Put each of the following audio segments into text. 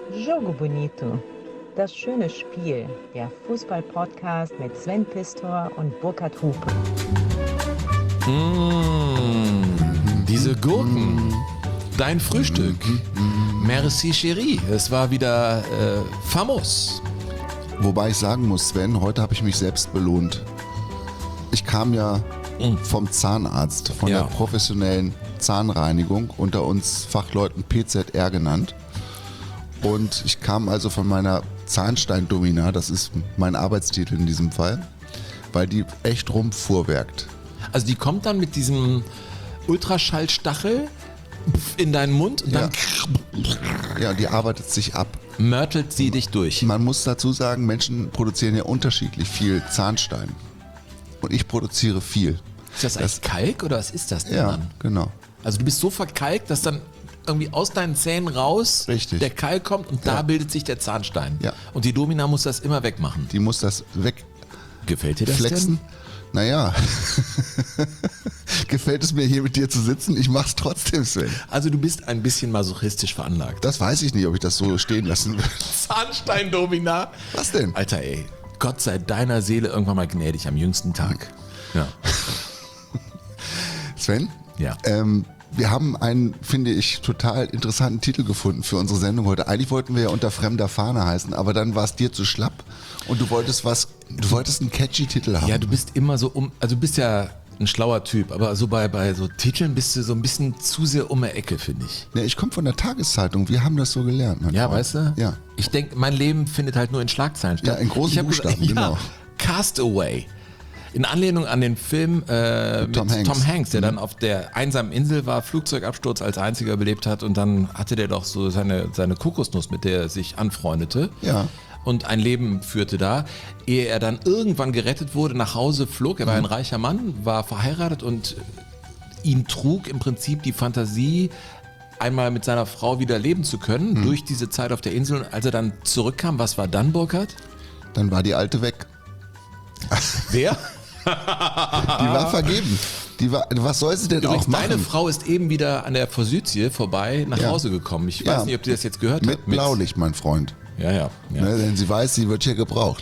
Jogo Bonito. Das schöne Spiel. Der Fußball-Podcast mit Sven Pistor und Burkhard Hupe. Diese Gurken. Dein Frühstück. Merci chérie. Es war wieder famos. Wobei ich sagen muss, Sven, heute habe ich mich selbst belohnt. Ich kam ja vom Zahnarzt, von der professionellen Zahnreinigung, unter uns Fachleuten PZR genannt. Und ich kam also von meiner Zahnsteindomina, das ist mein Arbeitstitel in diesem Fall, weil die echt rumfuhrwerkt. Also die kommt dann mit diesem Ultraschallstachel in deinen Mund und dann Ja, die arbeitet sich ab. mörtelt sie dich durch. Man muss dazu sagen, Menschen produzieren ja unterschiedlich viel Zahnstein. Und ich produziere viel. Ist das eigentlich Kalk oder was ist das denn Ja, dann? genau. Also du bist so verkalkt, dass dann irgendwie aus deinen Zähnen raus Richtig. der Kalk kommt und da bildet sich der Zahnstein. Ja. Und die Domina muss das immer wegmachen. Die muss das Gefällt dir das wegflexen. denn? Naja, gefällt es mir hier mit dir zu sitzen? Ich mach's trotzdem, Sven. Also du bist ein bisschen masochistisch veranlagt. Das weiß ich nicht, ob ich das so stehen lassen will. Zahnstein-Domina. Was denn? Alter ey, Gott sei deiner Seele irgendwann mal gnädig am jüngsten Tag. Ja. Sven? Ja. Wir haben einen, finde ich, total interessanten Titel gefunden für unsere Sendung heute. Eigentlich wollten wir ja unter fremder Fahne heißen, aber dann war es dir zu schlapp und du wolltest einen catchy Titel haben. Ja, du bist immer so also du bist ja ein schlauer Typ, aber so bei so Titeln bist du so ein bisschen zu sehr um die Ecke, finde ich. Ja, ich komme von der Tageszeitung, wir haben das so gelernt. mein Ja, Freund. weißt du? Ja. Ich denke, mein Leben findet halt nur in Schlagzeilen statt. Ja, in großen Ich hab Buchstaben, gesagt, genau. Ja, Castaway. In Anlehnung an den Film mit Tom Hanks. Der dann auf der einsamen Insel war, Flugzeugabsturz als einziger überlebt hat und dann hatte der doch so seine Kokosnuss, mit der er sich anfreundete. Ja. Und ein Leben führte da, ehe er dann irgendwann gerettet wurde, nach Hause flog. Er war ein reicher Mann, war verheiratet und ihn trug im Prinzip die Fantasie, einmal mit seiner Frau wieder leben zu können, durch diese Zeit auf der Insel. Und als er dann zurückkam, was war dann, Burkhard? Dann war die Alte weg. Wer? Die war vergeben. Was soll sie denn Übrigens, auch machen? deine Frau ist eben wieder an der Forsythie vorbei nach Hause gekommen. Ich weiß nicht, ob die das jetzt gehört hat. Mit Blaulicht, mein Freund. Ja. Ne, denn sie weiß, sie wird hier gebraucht.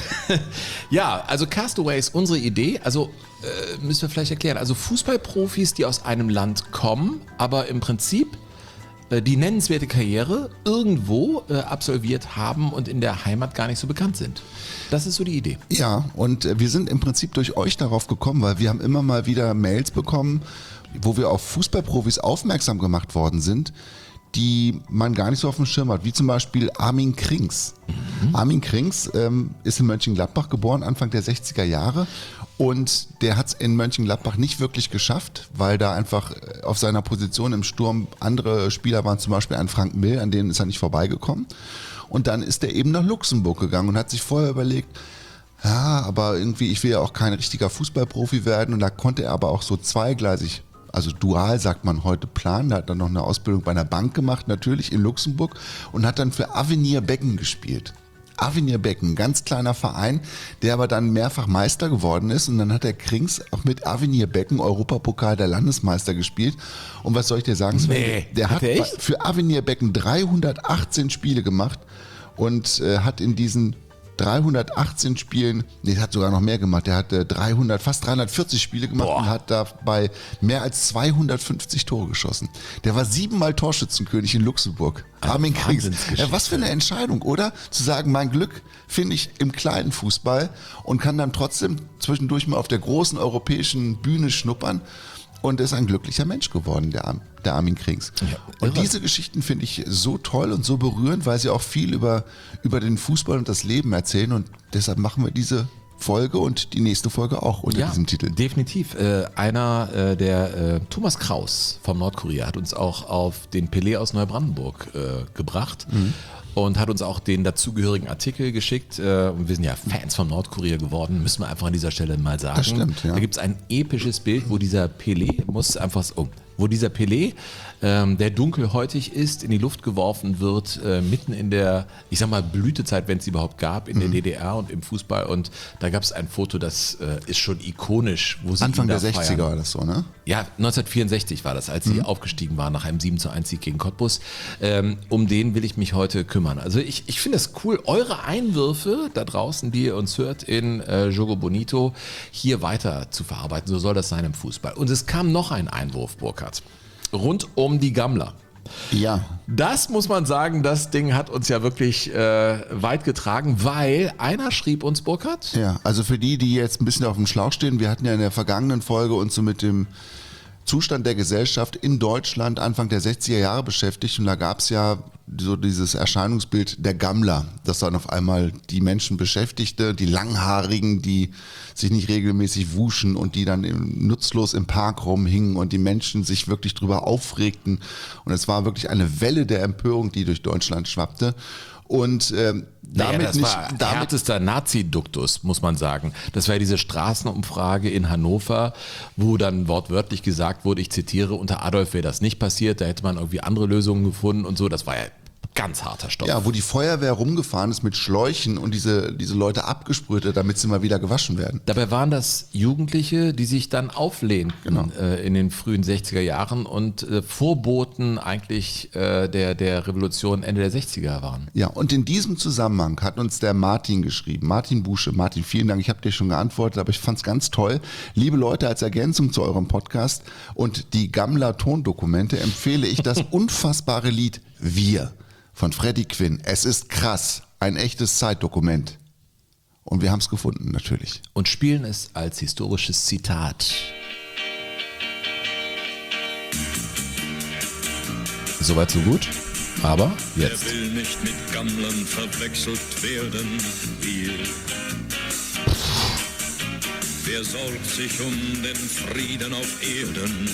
Ja, also Castaway ist unsere Idee. Also müssen wir vielleicht erklären. Also Fußballprofis, die aus einem Land kommen, aber im Prinzip die nennenswerte Karriere irgendwo absolviert haben und in der Heimat gar nicht so bekannt sind. Das ist so die Idee. Ja, und wir sind im Prinzip durch euch darauf gekommen, weil wir haben immer mal wieder Mails bekommen, wo wir auf Fußballprofis aufmerksam gemacht worden sind, die man gar nicht so auf dem Schirm hat, wie zum Beispiel Armin Krings. Armin Krings ist in Mönchengladbach geboren, Anfang der 60er Jahre. Und der hat es in Mönchengladbach nicht wirklich geschafft, weil da einfach auf seiner Position im Sturm andere Spieler waren, zum Beispiel ein Frank Mill, an denen ist er nicht vorbeigekommen. Und dann ist er eben nach Luxemburg gegangen und hat sich vorher überlegt, ja, aber irgendwie, ich will ja auch kein richtiger Fußballprofi werden. Und da konnte er aber auch so zweigleisig, also dual sagt man heute, planen. Da hat dann noch eine Ausbildung bei einer Bank gemacht, natürlich in Luxemburg, und hat dann für Avenir Beggen gespielt. Avenir Beggen, ganz kleiner Verein, der aber dann mehrfach Meister geworden ist, und dann hat der Krings auch mit Avenir Beggen Europapokal der Landesmeister gespielt. Und was soll ich dir sagen, Sven? Nee, Der hat hat er echt? für Avenir Beggen 318 Spiele gemacht und hat in diesen 318 Spielen, nee, hat sogar noch mehr gemacht, der hat fast 340 Spiele gemacht und hat dabei mehr als 250 Tore geschossen. Der war 7-mal Torschützenkönig in Luxemburg. Armin Krings. Wahnsinnsgeschichte. Ja, was für eine Entscheidung, oder? Zu sagen, mein Glück finde ich im kleinen Fußball und kann dann trotzdem zwischendurch mal auf der großen europäischen Bühne schnuppern. Und ist ein glücklicher Mensch geworden, der Armin Krings. Ja, und irre. diese Geschichten finde ich so toll und so berührend, weil sie auch viel über den Fußball und das Leben erzählen. Und deshalb machen wir diese Folge und die nächste Folge auch unter diesem Titel. Definitiv. Der Thomas Kraus vom Nordkurier hat uns auch auf den Pelé aus Neubrandenburg gebracht. Und hat uns auch den dazugehörigen Artikel geschickt. Und wir sind ja Fans vom Nordkurier geworden, müssen wir einfach an dieser Stelle mal sagen. Das stimmt, ja. Da gibt es ein episches Bild, wo dieser Pelé muss einfach wo dieser Pelé, der dunkelhäutig ist, in die Luft geworfen wird, mitten in der, ich sag mal, Blütezeit, wenn es überhaupt gab, in der DDR und im Fußball. Und da gab es ein Foto, das ist schon ikonisch. Wo sie Anfang der ihn da 60er feiern. war das so, ne? Ja, 1964 war das, als sie aufgestiegen waren nach einem 7:1 gegen Cottbus. Um den will ich mich heute kümmern. Also ich finde es cool, eure Einwürfe da draußen, die ihr uns hört in Jogo Bonito, hier weiter zu verarbeiten. So soll das sein im Fußball. Und es kam noch ein Einwurf, Burkhard, rund um die Gammler. Ja. Das muss man sagen, das Ding hat uns ja wirklich weit getragen, weil einer schrieb uns, Burkhard. Ja, also für die jetzt ein bisschen auf dem Schlauch stehen, wir hatten ja in der vergangenen Folge uns so mit dem Zustand der Gesellschaft in Deutschland Anfang der 60er Jahre beschäftigt und da gab es ja so dieses Erscheinungsbild der Gammler, das dann auf einmal die Menschen beschäftigte, die Langhaarigen, die sich nicht regelmäßig wuschen und die dann nutzlos im Park rumhingen und die Menschen sich wirklich drüber aufregten und es war wirklich eine Welle der Empörung, die durch Deutschland schwappte. Und Das war härtester Nazi-Duktus, muss man sagen. Das war ja diese Straßenumfrage in Hannover, wo dann wortwörtlich gesagt wurde, ich zitiere, unter Adolf wäre das nicht passiert, da hätte man irgendwie andere Lösungen gefunden und so. Das war ja ganz harter Stoff. Ja, wo die Feuerwehr rumgefahren ist mit Schläuchen und diese Leute abgesprüht hat, damit sie mal wieder gewaschen werden. Dabei waren das Jugendliche, die sich dann auflehnten in den frühen 60er Jahren und Vorboten eigentlich der Revolution Ende der 60er waren. Ja, und in diesem Zusammenhang hat uns der Martin geschrieben, Martin Busche. Martin, vielen Dank, ich habe dir schon geantwortet, aber ich fand es ganz toll. Liebe Leute, als Ergänzung zu eurem Podcast und die Gammler-Tondokumente empfehle ich das unfassbare Lied Wir von Freddie Quinn. Es ist krass, ein echtes Zeitdokument. Und wir haben es gefunden, natürlich. Und spielen es als historisches Zitat. Soweit so gut, aber jetzt. Er will nicht mit Gammlern verwechselt werden, wer sorgt sich um den Frieden auf Erden,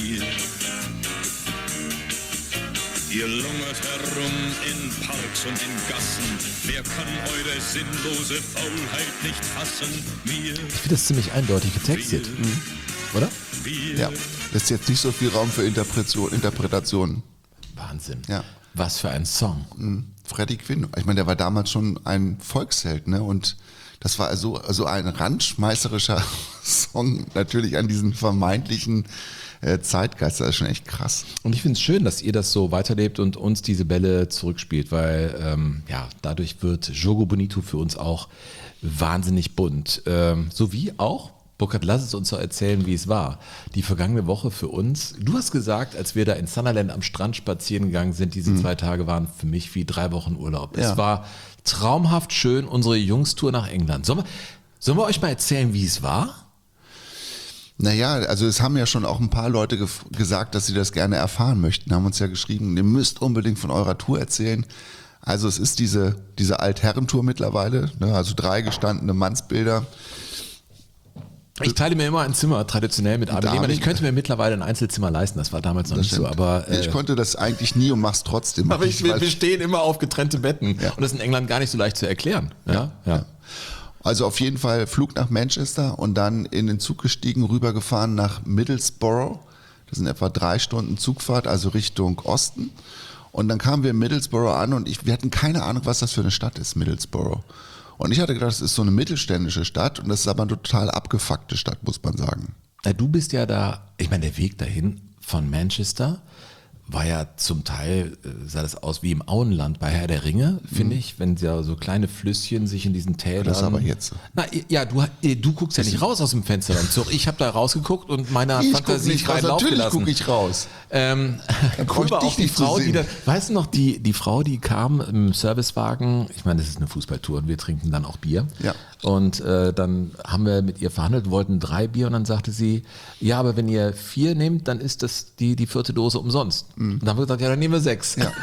Ihr lungert herum in Parks und in Gassen. Wer kann eure sinnlose Faulheit nicht hassen? Ich finde das ziemlich eindeutig getextet, oder? Ja, lässt jetzt nicht so viel Raum für Interpretationen. Wahnsinn. Ja. Was für ein Song. Freddie Quinn, ich meine, der war damals schon ein Volksheld, ne? Und das war also ein randschmeißerischer Song, natürlich an diesen vermeintlichen Zeitgeist, das ist schon echt krass. Und ich finde es schön, dass ihr das so weiterlebt und uns diese Bälle zurückspielt, weil dadurch wird Jogo Bonito für uns auch wahnsinnig bunt. Sowie auch, Burkhard, lass es uns doch erzählen, wie es war. Die vergangene Woche für uns, du hast gesagt, als wir da in Sunderland am Strand spazieren gegangen sind, diese 2 Tage waren für mich wie 3 Wochen Urlaub. Ja. Es war traumhaft schön, unsere Jungstour nach England. Sollen wir euch mal erzählen, wie es war? Naja, also es haben ja schon auch ein paar Leute gesagt, dass sie das gerne erfahren möchten, haben uns ja geschrieben, ihr müsst unbedingt von eurer Tour erzählen. Also es ist diese Altherrentour mittlerweile, ne, also 3 gestandene Mannsbilder. Ich teile mir immer ein Zimmer, traditionell mit Armin Lehmann. Ich könnte mir mittlerweile ein Einzelzimmer leisten, das war damals noch nicht so, aber... ich konnte das eigentlich nie und mach's trotzdem. Aber wir stehen immer auf getrennte Betten und das ist in England gar nicht so leicht zu erklären. Ja. Also auf jeden Fall Flug nach Manchester und dann in den Zug gestiegen, rübergefahren nach Middlesbrough. Das sind etwa 3 Stunden Zugfahrt, also Richtung Osten. Und dann kamen wir in Middlesbrough an und wir hatten keine Ahnung, was das für eine Stadt ist, Middlesbrough. Und ich hatte gedacht, das ist so eine mittelständische Stadt und das ist aber eine total abgefuckte Stadt, muss man sagen. Du bist ja da, ich meine, der Weg dahin von Manchester war ja zum Teil, sah das aus wie im Auenland bei Herr der Ringe, finde ich, wenn ja so kleine Flüsschen sich in diesen Tälern... Das ist aber jetzt. Na ja, du guckst ja nicht raus aus dem Fenster beim Zug. Ich habe da rausgeguckt und meiner Fantasie freien Lauf gelassen. Natürlich gucke ich raus. Rüber auf die Frau, weißt du noch, die Frau, die kam im Servicewagen, ich meine, das ist eine Fußballtour und wir trinken dann auch Bier. Ja. Und dann haben wir mit ihr verhandelt, wollten 3 Bier und dann sagte sie, ja, aber wenn ihr 4 nehmt, dann ist das die 4. Dose umsonst. Und dann haben wir gesagt, ja, dann nehmen wir 6. Ja.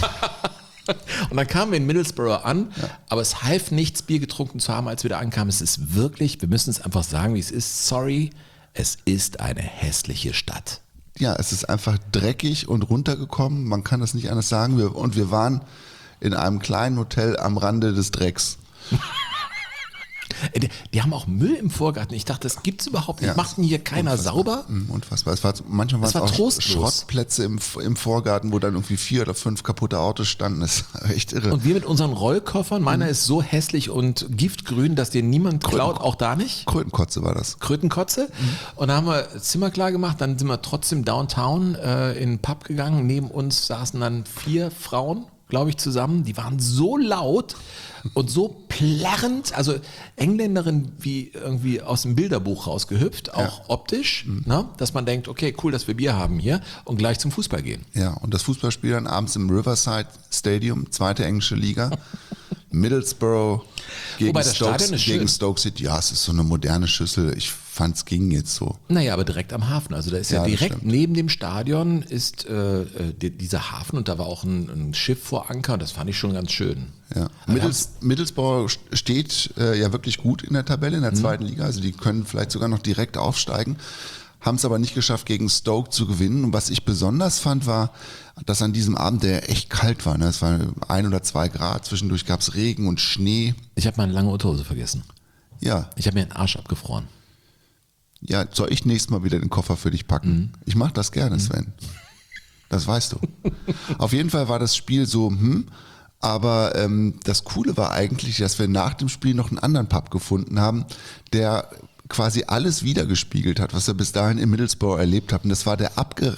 Und dann kamen wir in Middlesbrough an, aber es half nichts, Bier getrunken zu haben, als wir da ankamen. Es ist wirklich, wir müssen es einfach sagen, wie es ist. Sorry, es ist eine hässliche Stadt. Ja, es ist einfach dreckig und runtergekommen, man kann das nicht anders sagen. Wir waren in einem kleinen Hotel am Rande des Drecks. Die haben auch Müll im Vorgarten. Ich dachte, das gibt's überhaupt nicht. Macht denn hier keiner sauber? Unfassbar. Manchmal waren es auch trostlos. Schrottplätze im Vorgarten, wo dann irgendwie 4 oder 5 kaputte Autos standen. Das ist echt irre. Und wir mit unseren Rollkoffern, meiner ist so hässlich und giftgrün, dass den niemand klaut, auch da nicht. Krötenkotze war das. Krötenkotze. Und da haben wir das Zimmer klar gemacht, dann sind wir trotzdem downtown in den Pub gegangen. Neben uns saßen dann 4 Frauen, glaube ich, zusammen. Die waren so laut und so plärrend, also Engländerin wie irgendwie aus dem Bilderbuch rausgehüpft, auch optisch, ne? Dass man denkt, okay, cool, dass wir Bier haben hier und gleich zum Fußball gehen. Ja, und das Fußballspiel dann abends im Riverside Stadium, 2. englische Liga. Middlesbrough Wobei das Stadion ist schön. gegen Stoke City. Ja, es ist so eine moderne Schüssel. Ich fand, es ging jetzt so. Naja, aber direkt am Hafen. Also da ist ja direkt neben dem Stadion ist dieser Hafen und da war auch ein Schiff vor Anker und das fand ich schon ganz schön. Ja. Middlesbrough steht ja wirklich gut in der Tabelle, in der 2. Liga. Also die können vielleicht sogar noch direkt aufsteigen. Haben es aber nicht geschafft, gegen Stoke zu gewinnen. Und was ich besonders fand, war, dass an diesem Abend, der echt kalt war. Ne? Es war 1 oder 2 Grad, zwischendurch gab es Regen und Schnee. Ich habe meine lange Unterhose vergessen. Ja. Ich habe mir den Arsch abgefroren. Ja, soll ich nächstes Mal wieder den Koffer für dich packen? Ich mache das gerne, Sven. Das weißt du. Auf jeden Fall war das Spiel so, aber das Coole war eigentlich, dass wir nach dem Spiel noch einen anderen Pub gefunden haben, der quasi alles wiedergespiegelt hat, was wir bis dahin in Middlesbrough erlebt haben. Das war der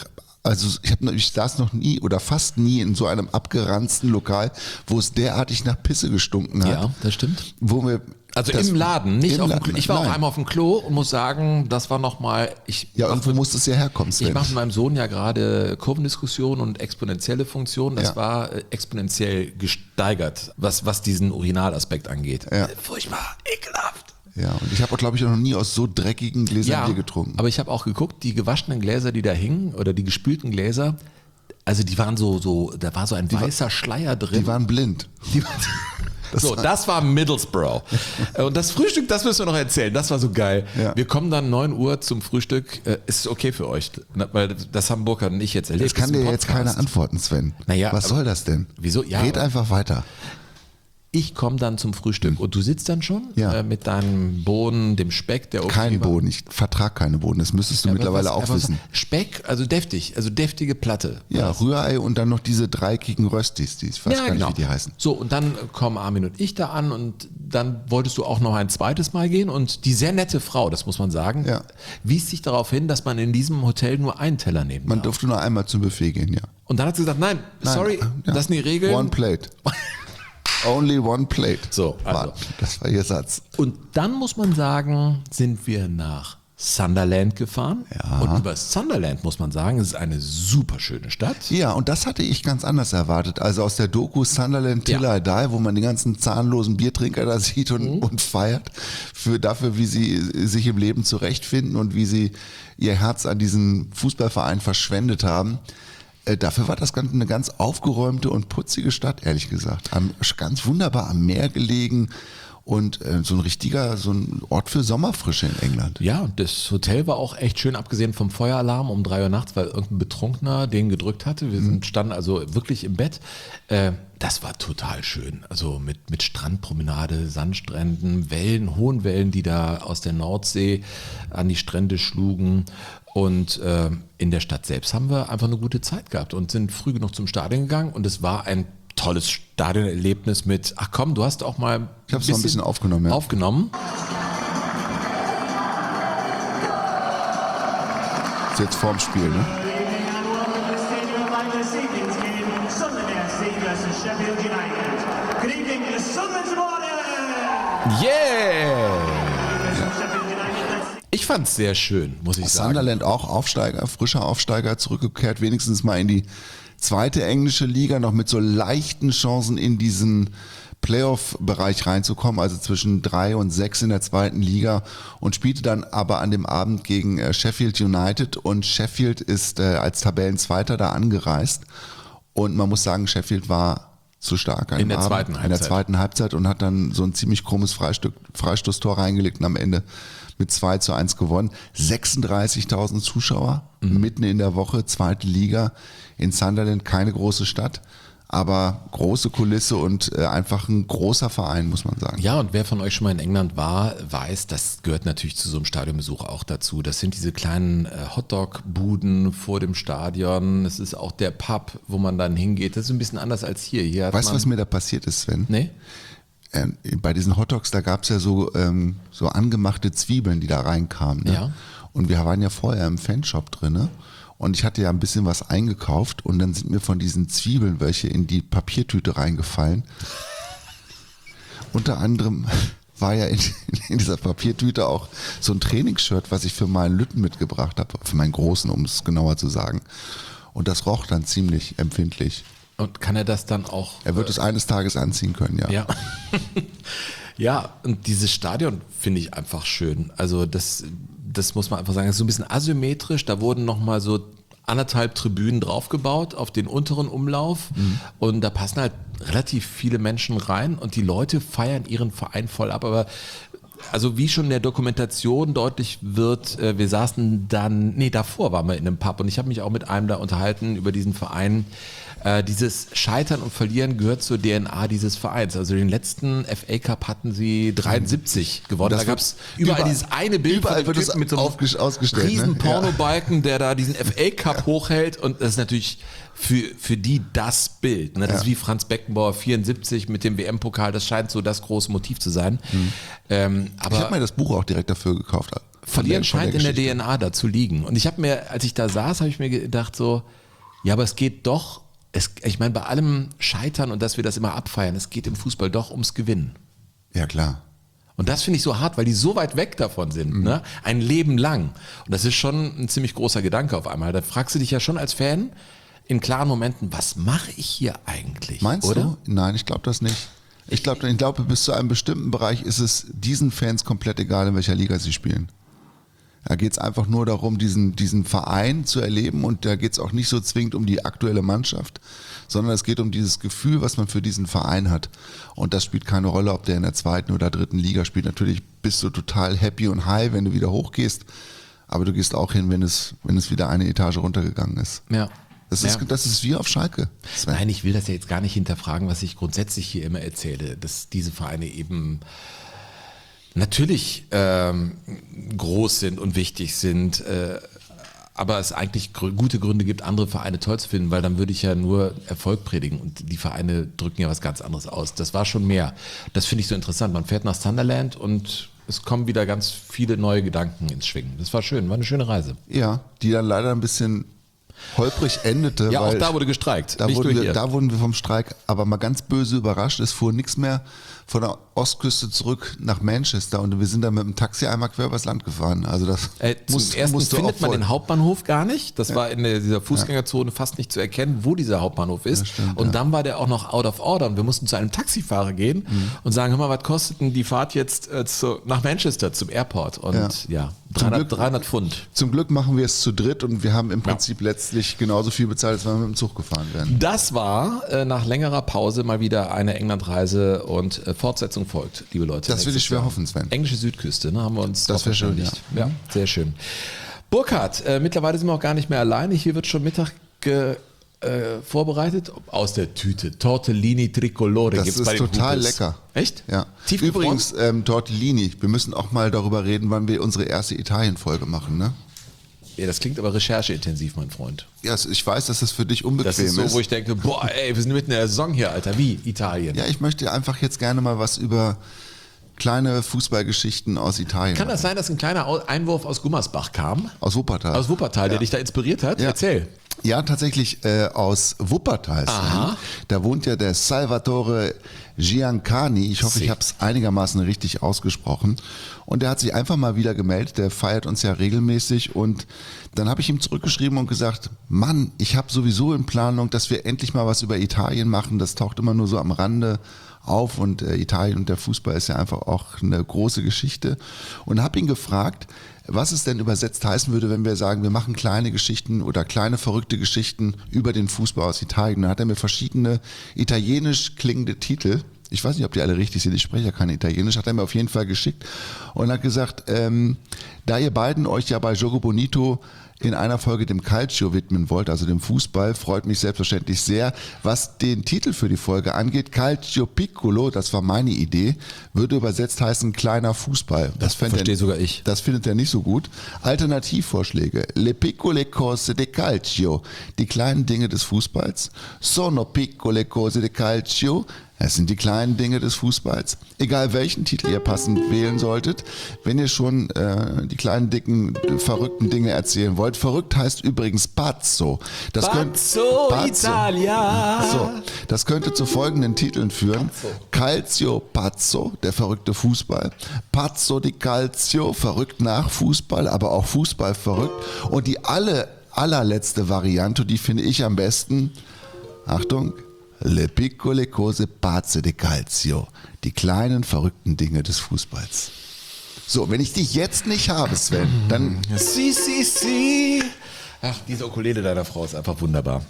ich saß noch nie oder fast nie in so einem abgeranzten Lokal, wo es derartig nach Pisse gestunken hat. Ja, das stimmt. Wo wir im Laden, nicht im auf dem Laden. Klo. Ich war auch Nein. einmal auf dem Klo und muss sagen, das war nochmal... Ja, irgendwo muss es ja herkommen, Sven. Ich mache mit meinem Sohn ja gerade Kurvendiskussion und exponentielle Funktion. Das Ja. war exponentiell gesteigert, was diesen Urinalaspekt angeht. Ja. Furchtbar, ekelhaft. Ja, und ich habe, glaube ich, noch nie aus so dreckigen Gläsern Bier getrunken. Aber ich habe auch geguckt, die gewaschenen Gläser, die da hingen, oder die gespülten Gläser, also die waren da war so ein weißer Schleier drin. Die waren blind. Das war Middlesbrough. Und das Frühstück, das müssen wir noch erzählen. Das war so geil. Ja. Wir kommen dann 9 Uhr zum Frühstück. Ist es okay für euch? Weil das haben Burkhard und ich jetzt erlebt. Das kann dir jetzt keiner antworten, Sven. Naja, was soll das denn? Wieso? Ja, Red einfach weiter. Ich komme dann zum Frühstück und du sitzt dann schon Ja. mit deinem Bohnen, dem Speck, der Kein Boden, ich vertrag keine Boden. Das müsstest du mittlerweile auch wissen. Speck, also deftig, also deftige Platte. Ja, Rührei und dann noch diese dreieckigen Röstis, die ich weiß gar nicht, wie die heißen. So, und dann kommen Armin und ich da an und dann wolltest du auch noch ein zweites Mal gehen und die sehr nette Frau, das muss man sagen, wies sich darauf hin, dass man in diesem Hotel nur einen Teller nehmen Man darf. durfte nur einmal zum Buffet gehen, ja. Und dann hat sie gesagt, nein, sorry, das sind die Regeln. One plate. Only one plate. So, also. Das war ihr Satz. Und dann muss man sagen, sind wir nach Sunderland gefahren. Ja. Und über Sunderland muss man sagen, es ist eine super schöne Stadt. Ja, und das hatte ich ganz anders erwartet. Also aus der Doku Sunderland Till I Die, wo man die ganzen zahnlosen Biertrinker da sieht und feiert dafür, wie sie sich im Leben zurechtfinden und wie sie ihr Herz an diesen Fußballverein verschwendet haben. Dafür war das eine ganz aufgeräumte und putzige Stadt, ehrlich gesagt. Ganz wunderbar am Meer gelegen und so ein Ort für Sommerfrische in England. Ja, das Hotel war auch echt schön, abgesehen vom Feueralarm um 3 Uhr nachts, weil irgendein Betrunkener den gedrückt hatte. Wir standen also wirklich im Bett. Das war total schön. Also mit Strandpromenade, Sandstränden, Wellen, hohen Wellen, die da aus der Nordsee an die Strände schlugen. Und in der Stadt selbst haben wir einfach eine gute Zeit gehabt und sind früh genug zum Stadion gegangen. Und es war ein tolles Stadionerlebnis mit, ach komm, du hast auch mal Ich habe es noch ein bisschen aufgenommen. Ja. Ist jetzt vorm Spiel, ne? Yeah! Ich fand es sehr schön, muss ich sagen. Sunderland auch frischer Aufsteiger, zurückgekehrt, wenigstens mal in die 2. englische Liga, noch mit so leichten Chancen in diesen Playoff-Bereich reinzukommen, also zwischen 3 und 6 in der 2. Liga und spielte dann aber an dem Abend gegen Sheffield United und Sheffield ist als Tabellenzweiter da angereist und man muss sagen, Sheffield war zu stark in der zweiten Halbzeit und hat dann so ein ziemlich krummes Freistoßtor reingelegt und am Ende mit 2:1 gewonnen. 36.000 Zuschauer, mitten in der Woche, 2. Liga in Sunderland, keine große Stadt. aber große Kulisse und einfach ein großer Verein, muss man sagen. Ja, und wer von euch schon mal in England war, weiß, das gehört natürlich zu so einem Stadionbesuch auch dazu. Das sind diese kleinen Hotdog-Buden vor dem Stadion. Es ist auch der Pub, wo man dann hingeht. Das ist ein bisschen anders als hier. Weißt du, was mir da passiert ist, Sven? Nee? Bei diesen Hotdogs, da gab es ja so angemachte Zwiebeln, die da reinkamen. Ne? Ja. Und wir waren ja vorher im Fanshop drin, ne? Und ich hatte ja ein bisschen was eingekauft und dann sind mir von diesen Zwiebeln welche in die Papiertüte reingefallen. Unter anderem war ja in dieser Papiertüte auch so ein Trainingsshirt, was ich für meinen Lütten mitgebracht habe, für meinen Großen, um es genauer zu sagen. Und das roch dann ziemlich empfindlich. Und kann er das dann auch... Er wird es eines Tages anziehen können, ja. Ja. Ja, und dieses Stadion finde ich einfach schön. Also das muss man einfach sagen, das ist so ein bisschen asymmetrisch. Da wurden nochmal so 1,5 Tribünen draufgebaut auf den unteren Umlauf. Und da passen halt relativ viele Menschen rein und die Leute feiern ihren Verein voll ab. Aber also wie schon in der Dokumentation deutlich wird, wir saßen dann, davor waren wir in einem Pub und ich habe mich auch mit einem da unterhalten über diesen Verein. Dieses Scheitern und Verlieren gehört zur DNA dieses Vereins. Also den letzten FA Cup hatten sie 73 gewonnen. Da gab es überall dieses eine Bild überall wird es mit so einem ausgestellt, riesen ne? Pornobalken, der da diesen FA Cup hochhält und das ist natürlich für die das Bild. Ne? Das ist wie Franz Beckenbauer 74 mit dem WM-Pokal, das scheint so das große Motiv zu sein. Aber ich habe mir das Buch auch direkt dafür gekauft. Verlieren scheint in der DNA da zu liegen. Und ich habe mir, als ich da saß, habe ich mir gedacht so, ja, aber es geht doch, ich meine, bei allem Scheitern und dass wir das immer abfeiern, es geht im Fußball doch ums Gewinnen. Ja, klar. Und das finde ich so hart, weil die so weit weg davon sind, ne? Ein Leben lang. Und das ist schon ein ziemlich großer Gedanke auf einmal. Da fragst du dich ja schon als Fan in klaren Momenten, was mache ich hier eigentlich? Meinst oder? du? Nein, ich glaube das nicht. Ich glaube, bis zu einem bestimmten Bereich ist es diesen Fans komplett egal, in welcher Liga sie spielen. Da geht es einfach nur darum, diesen Verein zu erleben und da geht es auch nicht so zwingend um die aktuelle Mannschaft, sondern es geht um dieses Gefühl, was man für diesen Verein hat. Und das spielt keine Rolle, ob der in der 2. oder 3. Liga spielt. Natürlich bist du total happy und high, wenn du wieder hochgehst, aber du gehst auch hin, wenn es wieder eine Etage runtergegangen ist. Ja. Das ist wie auf Schalke, Sven. Nein, ich will das ja jetzt gar nicht hinterfragen, was ich grundsätzlich hier immer erzähle, dass diese Vereine eben natürlich groß sind und wichtig sind, aber es eigentlich gute Gründe gibt, andere Vereine toll zu finden, weil dann würde ich ja nur Erfolg predigen und die Vereine drücken ja was ganz anderes aus. Das war schon mehr. Das finde ich so interessant. Man fährt nach Sunderland und es kommen wieder ganz viele neue Gedanken ins Schwingen. Das war schön, war eine schöne Reise. Ja, die dann leider ein bisschen holprig endete. Ja, weil auch da wurde gestreikt. Da wurden wir vom Streik aber mal ganz böse überrascht. Es fuhr nichts mehr von der Ostküste zurück nach Manchester und wir sind dann mit dem Taxi einmal quer übers Land gefahren. Also das zum ersten findet man den Hauptbahnhof gar nicht. Das war in dieser Fußgängerzone fast nicht zu erkennen, wo dieser Hauptbahnhof ist. Stimmt, und dann war der auch noch out of order und wir mussten zu einem Taxifahrer gehen und sagen, hör mal, was kostet denn die Fahrt jetzt nach Manchester zum Airport? Und 300 Pfund. Zum Glück machen wir es zu dritt und wir haben im Prinzip letztlich genauso viel bezahlt, als wenn wir mit dem Zug gefahren wären. Das war nach längerer Pause mal wieder eine Englandreise und Fortsetzung folgt, liebe Leute. Das will ich schwer hoffen, Sven. Englische Südküste, ne, haben wir uns das wäre schön, ja, sehr schön. Burkhard, mittlerweile sind wir auch gar nicht mehr alleine. Hier wird schon Mittag vorbereitet aus der Tüte. Tortellini Tricolore das gibt's ist bei den total Hupels. lecker. Echt? Ja. Tiefgefroren? Übrigens, Tortellini, wir müssen auch mal darüber reden, wann wir unsere erste Italien-Folge machen, ne? Ja, das klingt aber rechercheintensiv, mein Freund. Ja, ich weiß, dass das für dich unbequem Das ist so, wo ich denke, boah, ey, wir sind mitten in der Saison hier, Alter. Wie? Italien. Ja, ich möchte einfach jetzt gerne mal was über kleine Fußballgeschichten aus Italien Kann das sein, dass ein kleiner Einwurf aus Gummersbach kam? Aus Wuppertal. Aus Wuppertal, der dich da inspiriert hat? Ja. Erzähl. Ja, tatsächlich aus Wuppertal. Aha. Da wohnt ja der Salvatore Giancani. Ich hoffe, ich habe es einigermaßen richtig ausgesprochen. Und der hat sich einfach mal wieder gemeldet. Der feiert uns ja regelmäßig. Und dann habe ich ihm zurückgeschrieben und gesagt, Mann, ich habe sowieso in Planung, dass wir endlich mal was über Italien machen. Das taucht immer nur so am Rande auf. Und Italien und der Fußball ist ja einfach auch eine große Geschichte. Und habe ihn gefragt, was es denn übersetzt heißen würde, wenn wir sagen, wir machen kleine Geschichten oder kleine verrückte Geschichten über den Fußball aus Italien. Da hat er mir verschiedene italienisch klingende Titel ich weiß nicht, ob die alle richtig sind, ich spreche ja kein Italienisch, hat er mir auf jeden Fall geschickt und hat gesagt, da ihr beiden euch ja bei Gioco Bonito in einer Folge dem Calcio widmen wollt, also dem Fußball, freut mich selbstverständlich sehr. Was den Titel für die Folge angeht, Calcio Piccolo, das war meine Idee, würde übersetzt heißen kleiner Fußball. Das verstehe sogar ich. Das findet er nicht so gut. Alternativvorschläge. Le piccole cose de calcio. Die kleinen Dinge des Fußballs. Sono piccole cose de calcio. Es sind die kleinen Dinge des Fußballs. Egal welchen Titel ihr passend wählen solltet, wenn ihr schon die kleinen, dicken, verrückten Dinge erzählen wollt. Verrückt heißt übrigens Pazzo. Pazzo Italia. So, das könnte zu folgenden Titeln führen. Calcio Pazzo, der verrückte Fußball. Pazzo di Calcio, verrückt nach Fußball, aber auch Fußball verrückt. Und die allerletzte Variante, die finde ich am besten. Achtung. Le piccole cose pazze de calcio. Die kleinen, verrückten Dinge des Fußballs. So, wenn ich dich jetzt nicht habe, Sven, dann... Si. Ach, diese Ukulele deiner Frau ist einfach wunderbar.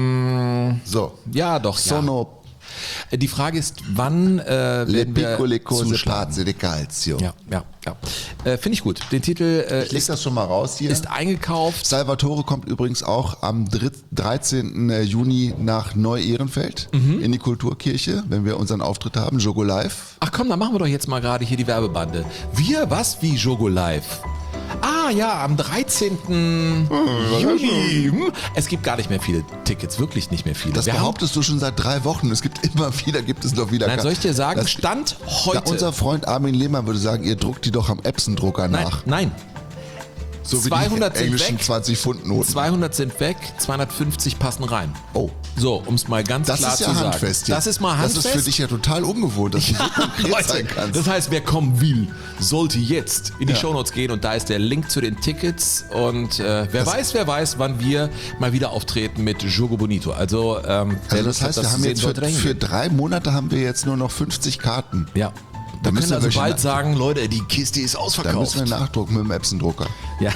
So. Ja, doch, Sono Die Frage ist, wann le werden wir piccole cose zuschlagen? pazze de calcio. Ja. Finde ich gut. Den Titel Ich leg das schon mal raus hier. ist eingekauft. Salvatore kommt übrigens auch am 13. Juni nach Neu-Ehrenfeld in die Kulturkirche, wenn wir unseren Auftritt haben, Jogo Live. Ach komm, dann machen wir doch jetzt mal gerade hier die Werbebande. Wir, was, wie Jogo Live? Ah ja, am 13. Juli. Es gibt gar nicht mehr viele Tickets, wirklich nicht mehr viele. Das behauptest du schon seit 3 Wochen. Es gibt immer wieder, Nein, soll ich dir sagen, das, Stand heute. Ja, unser Freund Armin Lehmann würde sagen, ihr druckt die doch am Epson-Drucker nach. Nein. So wie 200 die sind englischen weg. 20-Pfund-Noten. 200 sind weg, 250 passen rein. Oh. So, um es mal ganz Das klar ist zu ja sagen. handfest. Das ist mal handfest. Das ist für dich ja total ungewohnt, dass du so konkret Leute, sein kannst. das heißt, wer kommen will, sollte jetzt in die Ja. Shownotes gehen und da ist der Link zu den Tickets und wer weiß, wann wir mal wieder auftreten mit Jogo Bonito. Also, wer Also Lust das heißt, hat, wir zu haben sehen, jetzt sollte da für hingehen. 3 Monate haben wir jetzt nur noch 50 Karten. Ja. Da Wir müssen können also wir bald welche- sagen, Leute, die Kiste ist Da ausverkauft. müssen wir nachdrucken mit dem Epson-Drucker. Ja.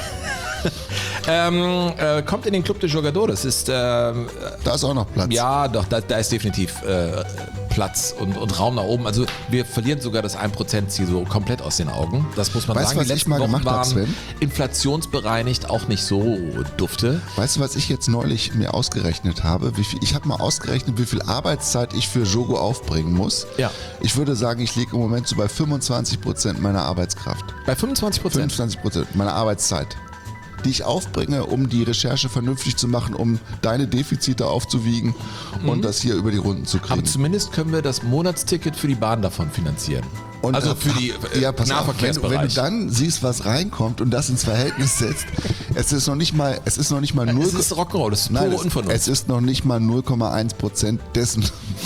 Kommt in den Club de Jogadores. Ist Da ist auch noch Platz. ja, doch, da ist definitiv Platz und Raum nach oben. Also wir verlieren sogar das 1%-Ziel so komplett aus den Augen. Das muss man Weißt sagen. du, was Die ich letzten mal Wochen gemacht hab, waren Sven? inflationsbereinigt auch nicht so dufte. Weißt du, was ich jetzt neulich mir ausgerechnet habe? Ich habe mal ausgerechnet, wie viel Arbeitszeit ich für Jogo aufbringen muss. Ja. Ich würde sagen, ich liege im Moment so bei 25% meiner Arbeitskraft. Bei 25%. 25% meiner Arbeitszeit, die ich aufbringe, um die Recherche vernünftig zu machen, um deine Defizite aufzuwiegen und das hier über die Runden zu kriegen. Aber zumindest können wir das Monatsticket für die Bahn davon finanzieren. Und also für die pass auf, wenn du Nahverkehrsbereich. dann siehst, was reinkommt und das ins Verhältnis setzt, es ist noch nicht mal 0, es ist Rock'n'Roll, das ist Nein, pure Unvernunft. es ist noch nicht mal 0,1% dessen,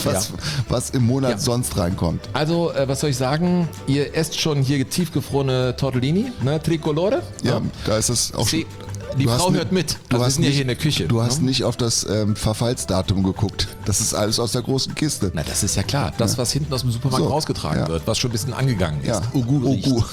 was im Monat Ja. sonst reinkommt. Also, was soll ich sagen? Ihr esst schon hier tiefgefrorene Tortellini, ne? Tricolore. Ja, da ist es auch. Sie, die Du Frau hast hört mit. Du Also wir hast sind ja nicht, hier in der Küche. Du hast ne? nicht auf das Verfallsdatum geguckt. Das ist alles aus der großen Kiste. Na, das ist ja klar. Das, was hinten aus dem Supermarkt So, rausgetragen ja. wird, was schon ein bisschen angegangen ist. Ja, Ugu riecht. Ugu.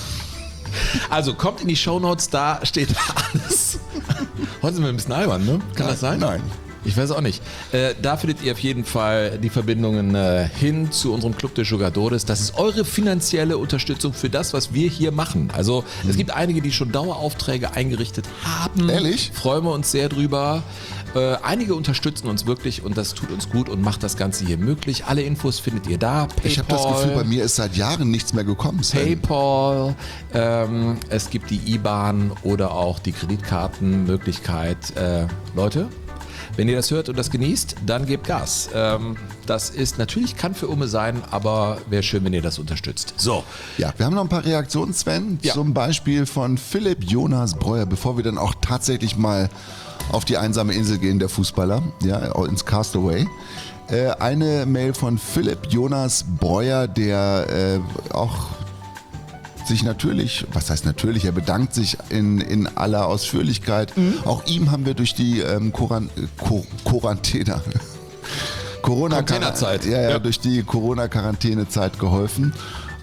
Also kommt in die Shownotes, da steht alles. Heute sind wir ein bisschen albern, ne? Kann das sein? Nein. Ich weiß auch nicht. Da findet ihr auf jeden Fall die Verbindungen hin zu unserem Club de Jogadores. Das ist eure finanzielle Unterstützung für das, was wir hier machen. Also es gibt einige, die schon Daueraufträge eingerichtet haben. Ehrlich? Freuen wir uns sehr drüber. Einige unterstützen uns wirklich und das tut uns gut und macht das Ganze hier möglich. Alle Infos findet ihr da. PayPal, Ich habe das Gefühl, bei mir ist seit Jahren nichts mehr gekommen. Sven. PayPal, es gibt die IBAN oder auch die Kreditkartenmöglichkeit. Leute, wenn ihr das hört und das genießt, dann gebt Gas. Das ist natürlich, kann für Umme sein, aber wäre schön, wenn ihr das unterstützt. So, Ja, wir haben noch ein paar Reaktionen, Sven. Ja. Zum Beispiel von Philipp Jonas Breuer, bevor wir dann auch tatsächlich mal auf die einsame Insel gehen, der Fußballer, ja, ins Castaway. Eine Mail von Philipp Jonas Breuer, der auch sich natürlich, was heißt natürlich, er bedankt sich in aller Ausführlichkeit. Auch ihm haben wir durch die Quarantäne. Containerzeit. Ja, Ja. durch die Corona-Quarantänezeit geholfen.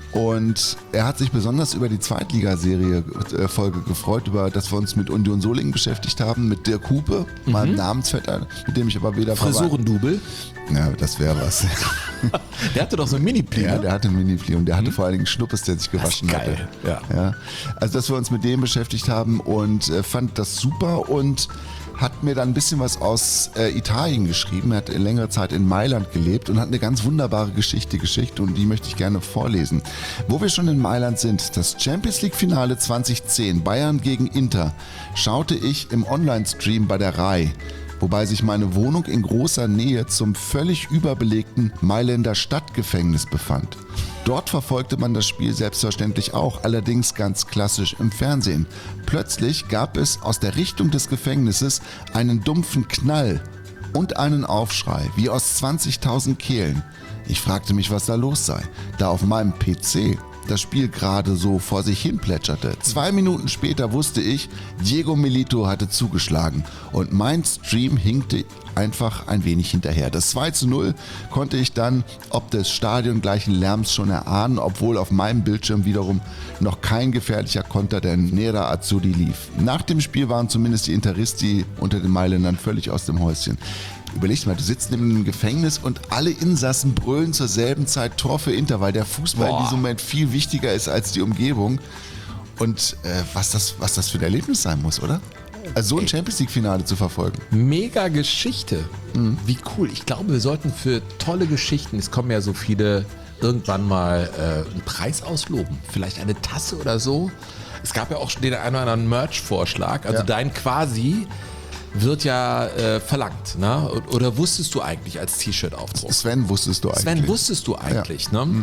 Und er hat sich besonders über die Zweitligaserie-Folge gefreut, über dass wir uns mit Union Solingen beschäftigt haben, mit Dirk Hupe, meinem Namensvetter, mit dem ich aber weder Frisurendubel. Ja, das wäre was. Der hatte doch so ein Mini-Pli, Ja, ne? der hatte einen Mini-Pli und der hatte vor allen Dingen Schnuppes, der sich gewaschen geil, hatte. ja. Also, dass wir uns mit dem beschäftigt haben und fand das super und hat mir dann ein bisschen was aus Italien geschrieben. Er hat längere Zeit in Mailand gelebt und hat eine ganz wunderbare Geschichte geschickt und die möchte ich gerne vorlesen. Wo wir schon in Mailand sind, das Champions League Finale 2010, Bayern gegen Inter, schaute ich im Online-Stream bei der RAI, wobei sich meine Wohnung in großer Nähe zum völlig überbelegten Mailänder Stadtgefängnis befand. Dort verfolgte man das Spiel selbstverständlich auch, allerdings ganz klassisch im Fernsehen. Plötzlich gab es aus der Richtung des Gefängnisses einen dumpfen Knall und einen Aufschrei, wie aus 20.000 Kehlen. Ich fragte mich, was da los sei, da auf meinem PC das Spiel gerade so vor sich hin plätscherte. 2 Minuten später wusste ich, Diego Milito hatte zugeschlagen und mein Stream hinkte einfach ein wenig hinterher. Das 2:0 konnte ich dann ob des stadiongleichen Lärms schon erahnen, obwohl auf meinem Bildschirm wiederum noch kein gefährlicher Konter der Nera Azzurri lief. Nach dem Spiel waren zumindest die Interisti unter den Mailändern völlig aus dem Häuschen. Überleg mal, du sitzt in einem Gefängnis und alle Insassen brüllen zur selben Zeit Tor für Inter, weil der Fußball in diesem Moment viel wichtiger ist als die Umgebung. Und was das für ein Erlebnis sein muss, oder? Also so ein Champions-League-Finale zu verfolgen. Mega Geschichte. Wie cool. Ich glaube, wir sollten für tolle Geschichten, es kommen ja so viele, irgendwann mal einen Preis ausloben. Vielleicht eine Tasse oder so. Es gab ja auch schon den einen oder anderen Merch-Vorschlag. Also dein Quasi wird ja verlangt. Ne? Oder wusstest du eigentlich als T-Shirt-Aufdruck? Sven, wusstest du eigentlich. Ne?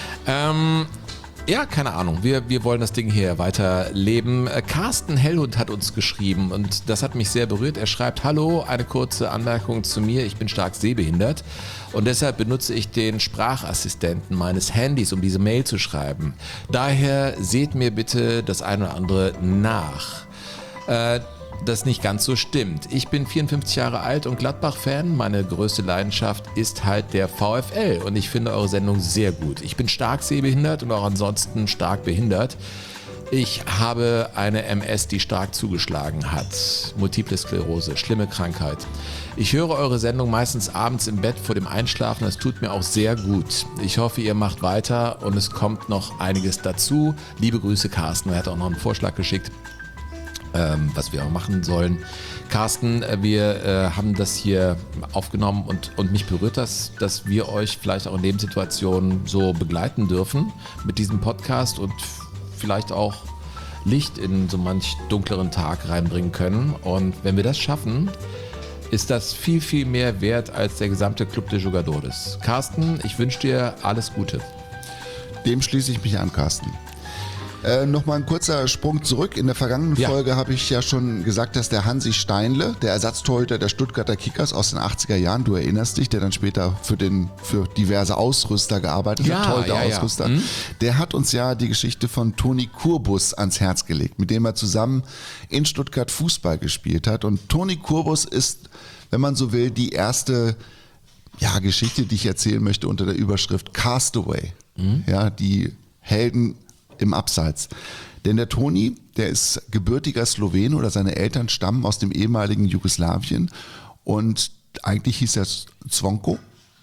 Ja, keine Ahnung. Wir wollen das Ding hier weiterleben. Carsten Hellhund hat uns geschrieben und das hat mich sehr berührt. Er schreibt: Hallo, eine kurze Anmerkung zu mir. Ich bin stark sehbehindert und deshalb benutze ich den Sprachassistenten meines Handys, um diese Mail zu schreiben. Daher seht mir bitte das eine oder andere nach. Das nicht ganz so stimmt. Ich bin 54 Jahre alt und Gladbach-Fan. Meine größte Leidenschaft ist halt der VfL und ich finde eure Sendung sehr gut. Ich bin stark sehbehindert und auch ansonsten stark behindert. Ich habe eine MS, die stark zugeschlagen hat. Multiple Sklerose, schlimme Krankheit. Ich höre eure Sendung meistens abends im Bett vor dem Einschlafen. Das tut mir auch sehr gut. Ich hoffe, ihr macht weiter und es kommt noch einiges dazu. Liebe Grüße, Carsten. Er hat auch noch einen Vorschlag geschickt, was wir auch machen sollen. Carsten, wir haben das hier aufgenommen und mich berührt das, dass wir euch vielleicht auch in Lebenssituationen so begleiten dürfen mit diesem Podcast und vielleicht auch Licht in so manch dunkleren Tag reinbringen können. Und wenn wir das schaffen, ist das viel, viel mehr wert als der gesamte Club de Jugadores. Carsten, ich wünsche dir alles Gute. Dem schließe ich mich an, Carsten. Nochmal ein kurzer Sprung zurück. In der vergangenen Folge habe ich ja schon gesagt, dass der Hansi Steinle, der Ersatztorhüter der Stuttgarter Kickers aus den 80er Jahren, du erinnerst dich, der dann später für diverse Ausrüster gearbeitet hat, Torhüter-Ausrüster, der hat uns ja die Geschichte von Toni Kurbus ans Herz gelegt, mit dem er zusammen in Stuttgart Fußball gespielt hat. Und Toni Kurbus ist, wenn man so will, die erste Geschichte, die ich erzählen möchte unter der Überschrift Castaway. Ja, die Helden im Abseits. Denn der Toni, der ist gebürtiger Slowene oder seine Eltern stammen aus dem ehemaligen Jugoslawien und eigentlich hieß er Zvonko,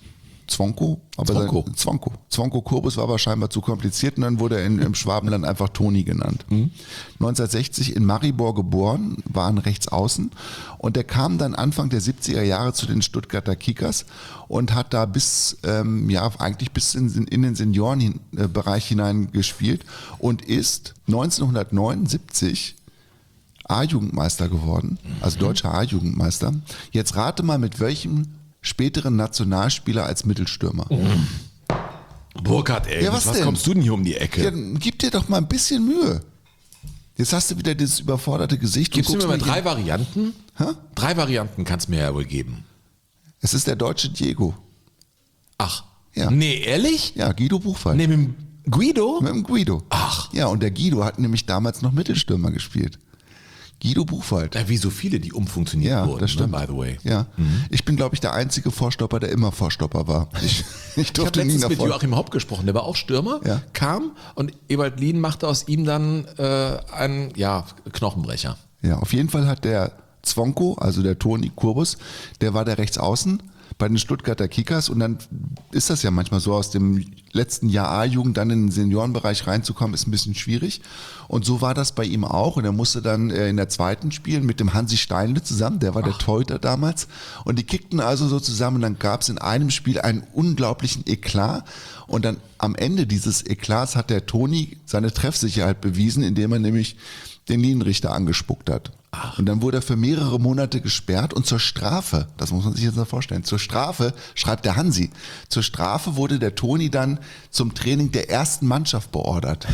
Zvonko Kurbus war aber scheinbar zu kompliziert und dann wurde er im Schwabenland einfach Toni genannt. 1960 in Maribor geboren, war ein Rechtsaußen und der kam dann Anfang der 70er Jahre zu den Stuttgarter Kickers und hat da eigentlich bis in den Seniorenbereich hinein gespielt und ist 1979 A-Jugendmeister geworden, also deutscher A-Jugendmeister. Jetzt rate mal, mit welchem späteren Nationalspieler als Mittelstürmer. Burkhard, ey, was kommst du denn hier um die Ecke? Ja, gib dir doch mal ein bisschen Mühe. Jetzt hast du wieder dieses überforderte Gesicht. Gibst du mir mal 3 Varianten? 3 Varianten kannst du mir ja wohl geben. Es ist der deutsche Diego. Ach, ja. Nee, ehrlich? Ja, Guido Buchwald. Nee, mit dem Guido? Mit dem Guido. Ach. Ja, und der Guido hat nämlich damals noch Mittelstürmer gespielt. Guido Buchwald. Ja, wie so viele, die umfunktioniert Ja, wurden, das stimmt. ne, by the way. Ja, ich bin, glaube ich, der einzige Vorstopper, der immer Vorstopper war. Ich Ich habe durfte nie letztens mit davon. Joachim Hopp gesprochen, der war auch Stürmer, Ja. kam und Ewald Lien machte aus ihm dann einen Knochenbrecher. Ja, auf jeden Fall hat der Zvonko, also der Toni Kurbus, der war der Rechtsaußen bei den Stuttgarter Kickers und dann ist das ja manchmal so, aus dem letzten Jahr A-Jugend dann in den Seniorenbereich reinzukommen, ist ein bisschen schwierig und so war das bei ihm auch und er musste dann in der zweiten spielen mit dem Hansi Steinle zusammen, der war der Torhüter damals und die kickten also so zusammen und dann gab es in einem Spiel einen unglaublichen Eklat und dann am Ende dieses Eklats hat der Toni seine Treffsicherheit bewiesen, indem er nämlich den Linienrichter angespuckt hat. Und dann wurde er für mehrere Monate gesperrt und zur Strafe, das muss man sich jetzt mal vorstellen, zur Strafe, schreibt der Hansi, zur Strafe wurde der Toni dann zum Training der ersten Mannschaft beordert.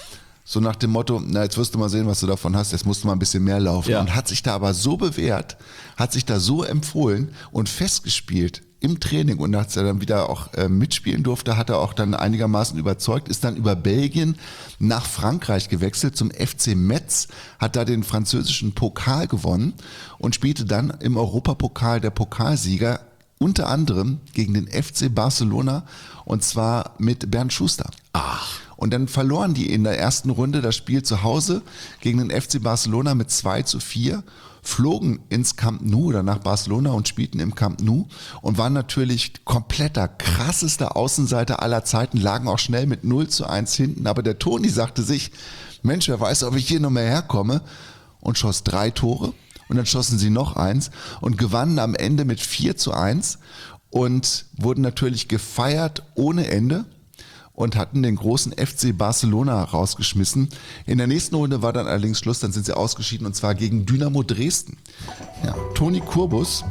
So nach dem Motto, na jetzt wirst du mal sehen, was du davon hast, jetzt musst du mal ein bisschen mehr laufen. Ja. Und hat sich da aber so bewährt, hat sich da so empfohlen und festgespielt im Training und als er dann wieder auch mitspielen durfte, hat er auch dann einigermaßen überzeugt, ist dann über Belgien nach Frankreich gewechselt zum FC Metz, hat da den französischen Pokal gewonnen und spielte dann im Europapokal der Pokalsieger unter anderem gegen den FC Barcelona und zwar mit Bernd Schuster. Ach. Und dann verloren die in der ersten Runde das Spiel zu Hause gegen den FC Barcelona mit 2:4, flogen ins Camp Nou oder nach Barcelona und spielten im Camp Nou und waren natürlich kompletter, krassester Außenseiter aller Zeiten, lagen auch schnell mit 0:1 hinten. Aber der Toni sagte sich, Mensch, wer weiß, ob ich hier noch mehr herkomme und schoss 3 Tore. Und dann schossen sie noch eins und gewannen am Ende mit 4:1 und wurden natürlich gefeiert ohne Ende und hatten den großen FC Barcelona rausgeschmissen. In der nächsten Runde war dann allerdings Schluss, dann sind sie ausgeschieden und zwar gegen Dynamo Dresden. Ja, Toni Kurbus.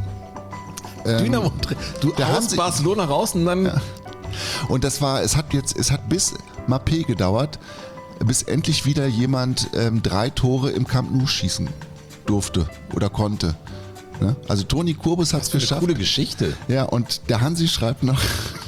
Dynamo, du da haben aus sie- Barcelona raus und dann... Und das war, es hat bis Mappé gedauert, bis endlich wieder jemand 3 Tore im Camp Nou schießen durfte oder konnte. Ne? Also Toni Kurbus hat es Eine geschafft. coole Geschichte. Ja, und der Hansi schreibt noch,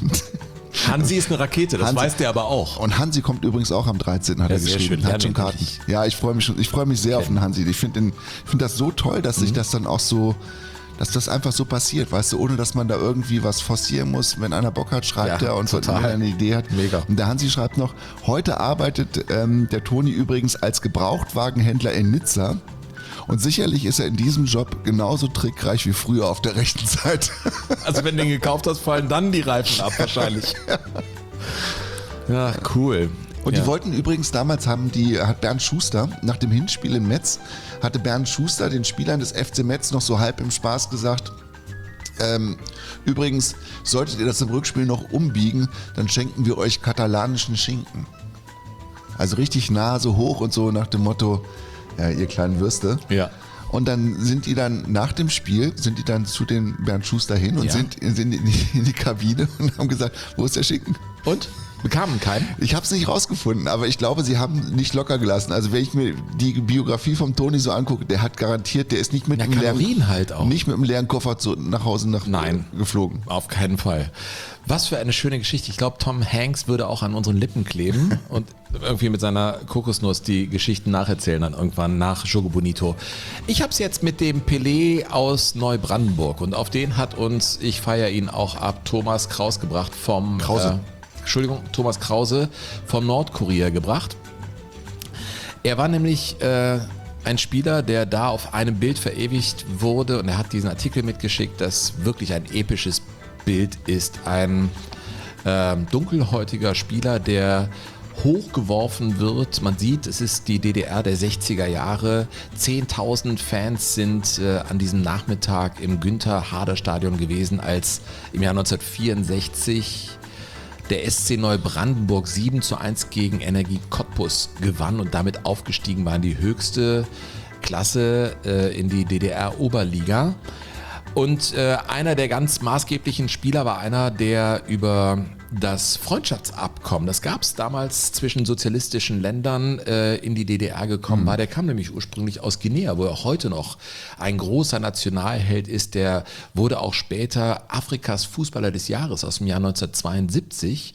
Hansi ist eine Rakete, das Hansi- weiß der aber auch. und Hansi kommt übrigens auch am 13. hat Ja, er sehr geschrieben, schön. hat schon Lernen wir Karten. nicht. Ja, ich freue mich sehr auf den Hansi. Ich finde das so toll, dass sich das dann auch so, dass das einfach so passiert, weißt du, ohne dass man da irgendwie was forcieren muss. Wenn einer Bock hat, schreibt Ja, er und total. wenn er eine Idee hat. Mega. Und der Hansi schreibt noch, heute arbeitet der Toni übrigens als Gebrauchtwagenhändler in Nizza. Und sicherlich ist er in diesem Job genauso trickreich wie früher auf der rechten Seite. Also wenn du den gekauft hast, fallen dann die Reifen ab wahrscheinlich. Ja, cool. Und ja. die wollten übrigens, damals hat Bernd Schuster, nach dem Hinspiel in Metz, hatte Bernd Schuster den Spielern des FC Metz noch so halb im Spaß gesagt, übrigens, solltet ihr das im Rückspiel noch umbiegen, dann schenken wir euch katalanischen Schinken. Also richtig Nase hoch und so nach dem Motto, ja, ihr kleinen Würste. Ja. Und dann sind die dann nach dem Spiel, sind die dann zu den Bernd Schuster hin und Ja. sind in die Kabine und haben gesagt, wo ist der Schinken? Und? Bekamen keinen? Ich habe es nicht rausgefunden, aber ich glaube, sie haben nicht locker gelassen. Also wenn ich mir die Biografie vom Toni so angucke, der hat garantiert, der ist nicht mit Ja, einem Kalorien halt auch. nicht mit einem leeren Koffer nach Hause Nein. geflogen. Auf keinen Fall. Was für eine schöne Geschichte. Ich glaube, Tom Hanks würde auch an unseren Lippen kleben und irgendwie mit seiner Kokosnuss die Geschichten nacherzählen dann irgendwann nach Jogo Bonito. Ich habe es jetzt mit dem Pelé aus Neubrandenburg und auf den hat uns, ich feiere ihn auch ab, Thomas Kraus gebracht vom... Krause. Thomas Krause vom Nordkurier gebracht. Er war nämlich ein Spieler, der da auf einem Bild verewigt wurde und er hat diesen Artikel mitgeschickt, das wirklich ein episches Bild ist. Ein dunkelhäutiger Spieler, der hochgeworfen wird. Man sieht, es ist die DDR der 60er Jahre. 10.000 Fans sind an diesem Nachmittag im Günther-Harder-Stadion gewesen, als im Jahr 1964 der SC Neubrandenburg 7:1 gegen Energie Cottbus gewann und damit aufgestiegen war in die höchste Klasse in die DDR-Oberliga. Und einer der ganz maßgeblichen Spieler war einer, der über das Freundschaftsabkommen, das gab es damals zwischen sozialistischen Ländern in die DDR gekommen war. Der kam nämlich ursprünglich aus Guinea, wo er heute noch ein großer Nationalheld ist. Der wurde auch später Afrikas Fußballer des Jahres aus dem Jahr 1972.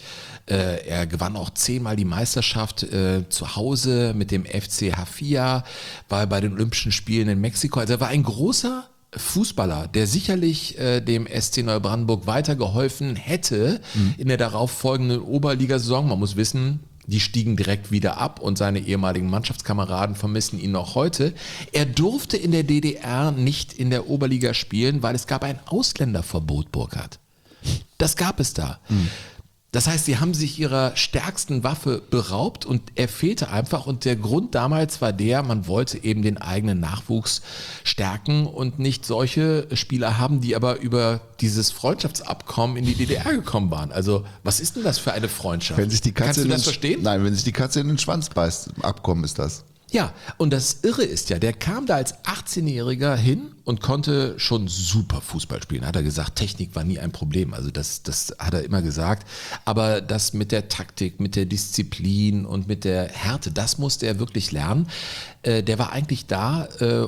Er gewann auch 10-mal die Meisterschaft zu Hause mit dem FC Hafia, war bei den Olympischen Spielen in Mexiko. Also er war ein großer Fußballer, der sicherlich dem SC Neubrandenburg weitergeholfen hätte in der darauffolgenden Oberligasaison. Man muss wissen, die stiegen direkt wieder ab und seine ehemaligen Mannschaftskameraden vermissen ihn noch heute. Er durfte in der DDR nicht in der Oberliga spielen, weil es gab ein Ausländerverbot, Burkhard. Das gab es da. Das heißt, sie haben sich ihrer stärksten Waffe beraubt und er fehlte einfach. Und der Grund damals war man wollte eben den eigenen Nachwuchs stärken und nicht solche Spieler haben, die aber über dieses Freundschaftsabkommen in die DDR gekommen waren. Also was ist denn das für eine Freundschaft? Wenn sich die Katze Kannst du das verstehen? Nein, wenn sich die Katze in den Schwanz beißt, Abkommen ist das. Ja, und das Irre ist ja, der kam da als 18-Jähriger hin und konnte schon super Fußball spielen. Hat er gesagt, Technik war nie ein Problem. Also das hat er immer gesagt. Aber das mit der Taktik, mit der Disziplin und mit der Härte, das musste er wirklich lernen. Der war eigentlich da,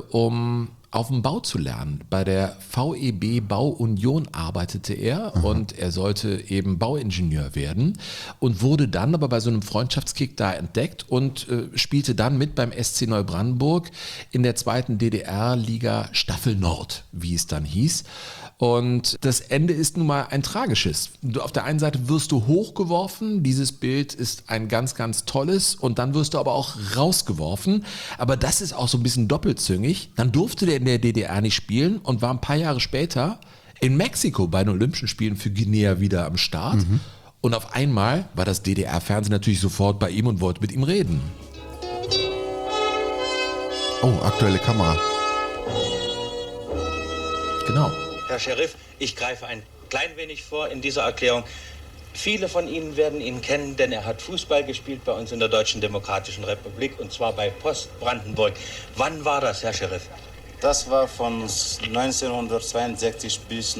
um auf dem Bau zu lernen. Bei der VEB Bauunion arbeitete er und er sollte eben Bauingenieur werden und wurde dann aber bei so einem Freundschaftskick da entdeckt und spielte dann mit beim SC Neubrandenburg in der 2. DDR-Liga Staffel Nord, wie es dann hieß. Und das Ende ist nun mal ein tragisches. Auf der einen Seite wirst du hochgeworfen, dieses Bild ist ein ganz, ganz tolles und dann wirst du aber auch rausgeworfen. Aber das ist auch so ein bisschen doppelzüngig. Dann durfte der in der DDR nicht spielen und war ein paar Jahre später in Mexiko bei den Olympischen Spielen für Guinea wieder am Start. Und auf einmal war das DDR-Fernsehen natürlich sofort bei ihm und wollte mit ihm reden. Oh, aktuelle Kamera. Genau. Herr Sheriff, ich greife ein klein wenig vor in dieser Erklärung. Viele von Ihnen werden ihn kennen, denn er hat Fußball gespielt bei uns in der Deutschen Demokratischen Republik und zwar bei Post Brandenburg. Wann war das, Herr Sheriff? Das war von 1962 bis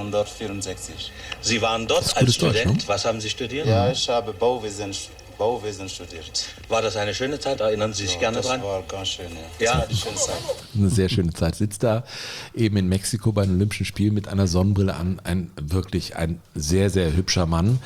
1964. Sie waren dort als Student. Was haben Sie studiert? Ja, ich habe Bauwesen studiert. War das eine schöne Zeit? Erinnern Sie sich gerne dran? Das war ganz schön, ja. Ja. Das war eine schöne Zeit. Eine sehr schöne Zeit. Sitzt da eben in Mexiko bei den Olympischen Spielen mit einer Sonnenbrille an. Wirklich ein sehr, sehr hübscher Mann,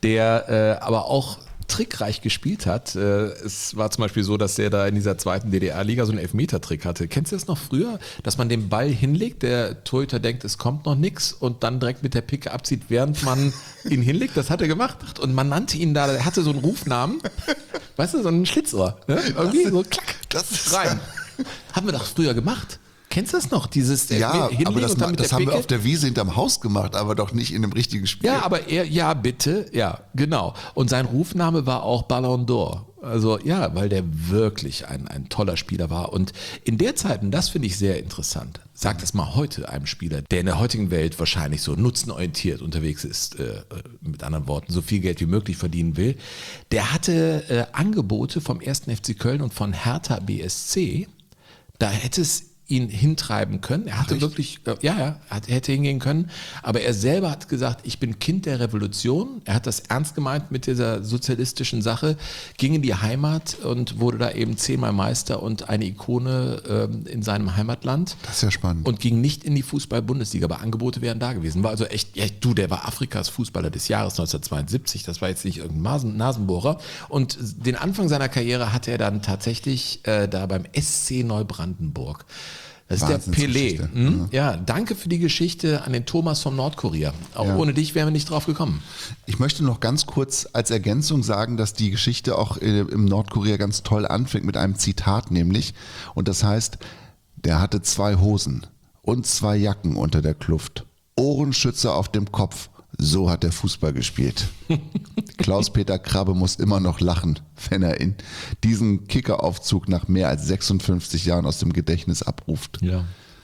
der aber auch trickreich gespielt hat. Es war zum Beispiel so, dass er da in dieser 2. DDR-Liga so einen Elfmeter-Trick hatte. Kennst du das noch früher? Dass man den Ball hinlegt, der Torhüter denkt, es kommt noch nichts und dann direkt mit der Picke abzieht, während man ihn hinlegt. Das hat er gemacht und man nannte ihn da, er hatte so einen Rufnamen, weißt du, so ein Schlitzohr. Ne? Irgendwie so klack, rein. Haben wir doch früher gemacht. Kennst du das noch? Dieses Ja, Hinlegen aber das und dann mit der haben wir Picke? auf der Wiese hinterm Haus gemacht, aber doch nicht in dem richtigen Spiel. Ja, aber bitte, ja, genau. Und sein Rufname war auch Ballon d'Or. Also ja, weil der wirklich ein toller Spieler war. Und in der Zeit, und das finde ich sehr interessant, sag das mal heute einem Spieler, der in der heutigen Welt wahrscheinlich so nutzenorientiert unterwegs ist, mit anderen Worten, so viel Geld wie möglich verdienen will, der hatte Angebote vom 1. FC Köln und von Hertha BSC, da hätte es ihn hintreiben können. Er hatte wirklich, er hätte hingehen können, aber er selber hat gesagt, ich bin Kind der Revolution. Er hat das ernst gemeint mit dieser sozialistischen Sache, ging in die Heimat und wurde da eben 10-mal Meister und eine Ikone in seinem Heimatland. Das ist ja spannend. Und ging nicht in die Fußball-Bundesliga, aber Angebote wären da gewesen. War also echt, der war Afrikas Fußballer des Jahres 1972, das war jetzt nicht irgendein Nasenbohrer. Und den Anfang seiner Karriere hatte er dann tatsächlich da beim SC Neubrandenburg. Das ist der Pelé. Ja, danke für die Geschichte an den Thomas vom Nordkurier. Auch ohne dich wären wir nicht drauf gekommen. Ich möchte noch ganz kurz als Ergänzung sagen, dass die Geschichte auch im Nordkurier ganz toll anfängt mit einem Zitat nämlich. Und das heißt, der hatte 2 Hosen und 2 Jacken unter der Kluft, Ohrenschützer auf dem Kopf. So hat er Fußball gespielt. Klaus-Peter Krabbe muss immer noch lachen, wenn er in diesen Kickeraufzug nach mehr als 56 Jahren aus dem Gedächtnis abruft. Ja,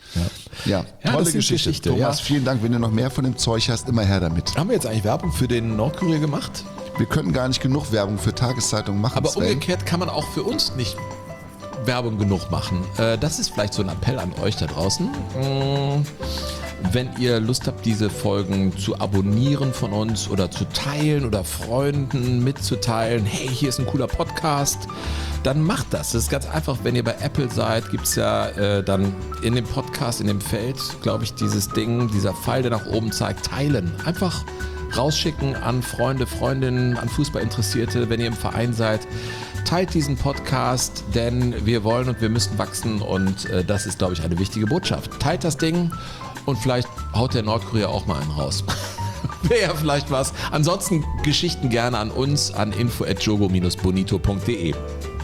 tolle Geschichte. Thomas, vielen Dank. Wenn du noch mehr von dem Zeug hast, immer her damit. Haben wir jetzt eigentlich Werbung für den Nordkurier gemacht? Wir können gar nicht genug Werbung für Tageszeitungen machen. Aber Sven. umgekehrt kann man auch für uns nicht Werbung genug machen. Das ist vielleicht so ein Appell an euch da draußen. wenn ihr Lust habt, diese Folgen zu abonnieren von uns oder zu teilen oder Freunden mitzuteilen, hey, hier ist ein cooler Podcast, dann macht das. Das ist ganz einfach, wenn ihr bei Apple seid, gibt es ja dann in dem Podcast, in dem Feld, glaube ich, dieses Ding, dieser Pfeil, der nach oben zeigt, teilen. Einfach rausschicken an Freunde, Freundinnen, an Fußballinteressierte, wenn ihr im Verein seid. Teilt diesen Podcast, denn wir wollen und wir müssen wachsen und das ist, glaube ich, eine wichtige Botschaft. Teilt das Ding und vielleicht haut der Nordkorea auch mal einen raus. Wäre ja vielleicht was. Ansonsten Geschichten gerne an uns an info@jogo-bonito.de.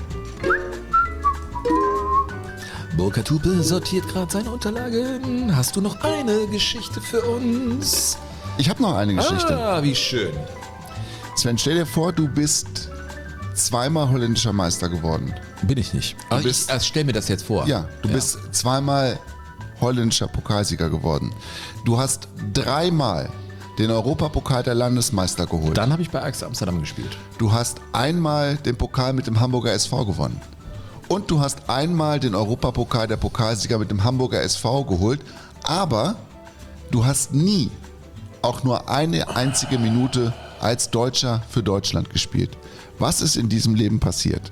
Burkhard Tupe sortiert gerade seine Unterlagen. Hast du noch eine Geschichte für uns? Ich habe noch eine Geschichte. Ah, wie schön. Sven, stell dir vor, du bist zweimal holländischer Meister geworden. Bin ich nicht. Stell mir das jetzt vor. Ja, du bist zweimal holländischer Pokalsieger geworden. Du hast dreimal den Europapokal der Landesmeister geholt. Dann habe ich bei Ajax Amsterdam gespielt. Du hast einmal den Pokal mit dem Hamburger SV gewonnen. Und du hast einmal den Europapokal der Pokalsieger mit dem Hamburger SV geholt. Aber du hast nie auch nur eine einzige Minute als Deutscher für Deutschland gespielt. Was ist in diesem Leben passiert?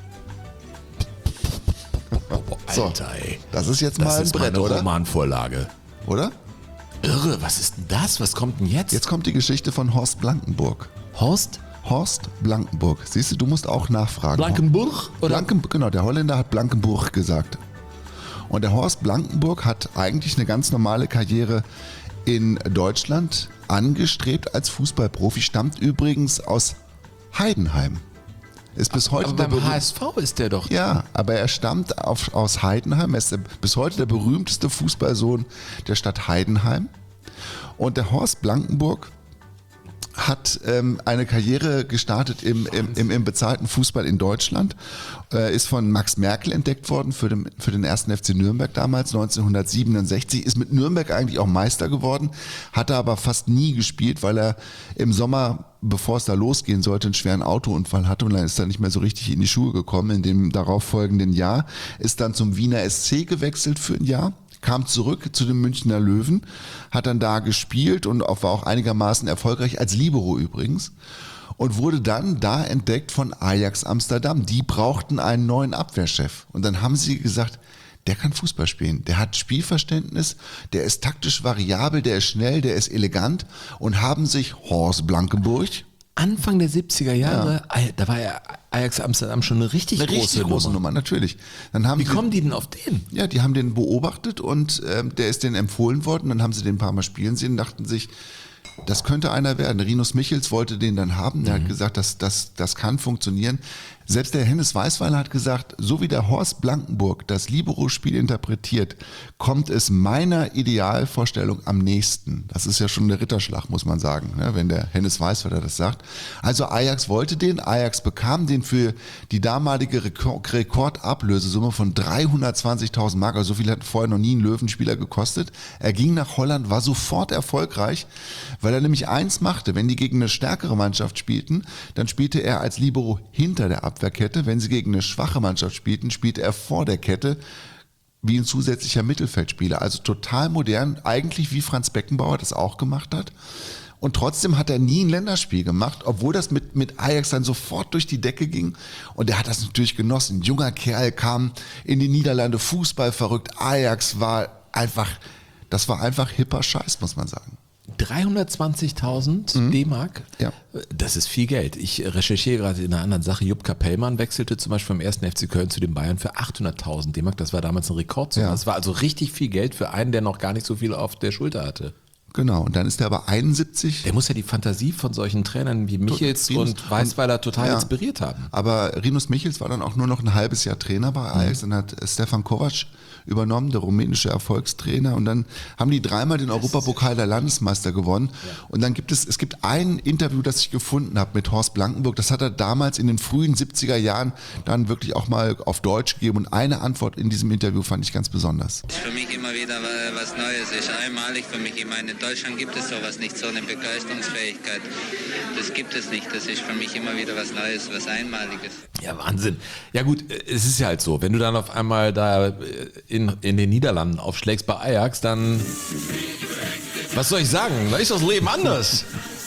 So, das ist jetzt mal ein Brett, oder? Romanvorlage. Oder? Irre, was ist denn das? Was kommt denn jetzt? Jetzt kommt die Geschichte von Horst Blankenburg. Horst Blankenburg. Siehst du, du musst auch nachfragen. Blankenburg? Oder? Genau, der Holländer hat Blankenburg gesagt. Und der Horst Blankenburg hat eigentlich eine ganz normale Karriere in Deutschland angestrebt als Fußballprofi, stammt übrigens aus Heidenheim. Ist bis heute aber beim HSV ist der doch. Ja, aber er stammt aus Heidenheim. Er ist bis heute der berühmteste Fußballsohn der Stadt Heidenheim. Und der Horst Blankenburg hat eine Karriere gestartet im bezahlten Fußball in Deutschland, ist von Max Merkel entdeckt worden für den 1. FC Nürnberg damals, 1967, ist mit Nürnberg eigentlich auch Meister geworden, hatte aber fast nie gespielt, weil er im Sommer, bevor es da losgehen sollte, einen schweren Autounfall hatte und dann ist er nicht mehr so richtig in die Schuhe gekommen. In dem darauffolgenden Jahr ist dann zum Wiener SC gewechselt für ein Jahr, kam zurück zu den Münchner Löwen, hat dann da gespielt und war auch einigermaßen erfolgreich, als Libero übrigens, und wurde dann da entdeckt von Ajax Amsterdam. Die brauchten einen neuen Abwehrchef und dann haben sie gesagt, der kann Fußball spielen, der hat Spielverständnis, der ist taktisch variabel, der ist schnell, der ist elegant und haben sich Horst Blankenburg, Anfang der 70er Jahre, da war ja Ajax Amsterdam schon eine richtig große Nummer. Natürlich. Dann haben Wie kommen die denn auf den? Ja, die haben den beobachtet und der ist denen empfohlen worden. Dann haben sie den ein paar Mal spielen sehen, dachten sich, das könnte einer werden. Rinus Michels wollte den dann haben. Der hat gesagt, das kann funktionieren. Selbst der Hennes Weisweiler hat gesagt, so wie der Horst Blankenburg das Libero-Spiel interpretiert, kommt es meiner Idealvorstellung am nächsten. Das ist ja schon der Ritterschlag, muss man sagen, ne, wenn der Hennes Weisweiler das sagt. Also Ajax wollte den, Ajax bekam den für die damalige Rekordablösesumme von 320.000 Mark. Also so viel hat vorher noch nie ein Löwenspieler gekostet. Er ging nach Holland, war sofort erfolgreich, weil er nämlich eins machte. Wenn die gegen eine stärkere Mannschaft spielten, dann spielte er als Libero hinter der Abwehrkette. Wenn sie gegen eine schwache Mannschaft spielten, spielte er vor der Kette wie ein zusätzlicher Mittelfeldspieler. Also total modern, eigentlich wie Franz Beckenbauer das auch gemacht hat. Und trotzdem hat er nie ein Länderspiel gemacht, obwohl das mit Ajax dann sofort durch die Decke ging. Und er hat das natürlich genossen. Ein junger Kerl kam in die Niederlande, Fußball verrückt. Ajax war einfach hipper Scheiß, muss man sagen. 320.000 D-Mark? Ja. Das ist viel Geld. Ich recherchiere gerade in einer anderen Sache. Jupp Kapellmann wechselte zum Beispiel vom 1. FC Köln zu den Bayern für 800.000 D-Mark. Das war damals ein Rekordsumme. Ja. Das war also richtig viel Geld für einen, der noch gar nicht so viel auf der Schulter hatte. Genau, und dann ist er aber 71. Der muss ja die Fantasie von solchen Trainern wie Michels und Weisweiler total inspiriert haben. Aber Rinus Michels war dann auch nur noch ein halbes Jahr Trainer bei Ajax. Dann hat Stefan Kovac übernommen, der rumänische Erfolgstrainer. Und dann haben die dreimal den Europapokal der Landesmeister gewonnen. Ja. Und dann gibt es gibt ein Interview, das ich gefunden habe mit Horst Blankenburg. Das hat er damals in den frühen 70er Jahren dann wirklich auch mal auf Deutsch gegeben. Und eine Antwort in diesem Interview fand ich ganz besonders. Das ist für mich immer wieder was Neues. Ist einmalig für mich. Ich meine, in Deutschland gibt es sowas nicht, so eine Begeisterungsfähigkeit. Das gibt es nicht. Das ist für mich immer wieder was Neues, was Einmaliges. Ja, Wahnsinn. Ja gut, es ist ja halt so, wenn du dann auf einmal da in den Niederlanden aufschlägst bei Ajax, dann Was soll ich sagen? Da ist das Leben anders.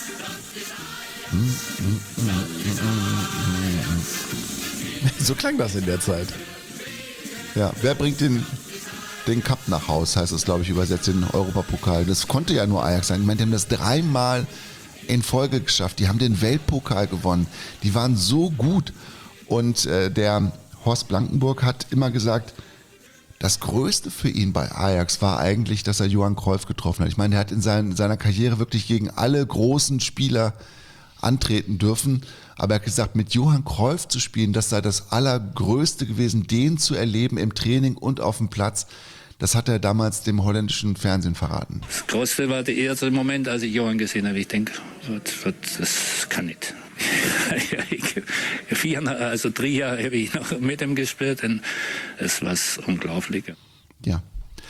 So klang das in der Zeit. Ja, wer bringt den Cup nach Haus, heißt es, glaube ich, übersetzt, den Europapokal. Das konnte ja nur Ajax sein. Ich meine, die haben das 3-mal in Folge geschafft. Die haben den Weltpokal gewonnen. Die waren so gut. Und der Horst Blankenburg hat immer gesagt, das Größte für ihn bei Ajax war eigentlich, dass er Johann Cruyff getroffen hat. Ich meine, er hat in seiner Karriere wirklich gegen alle großen Spieler antreten dürfen. Aber er hat gesagt, mit Johann Cruyff zu spielen, das sei das Allergrößte gewesen, den zu erleben im Training und auf dem Platz. Das hat er damals dem holländischen Fernsehen verraten. Das Größte war der erste Moment, als ich Johann gesehen habe. Ich denke, das kann nicht. 3 Jahre habe ich noch mit ihm gespielt und es war unglaublich. Ja.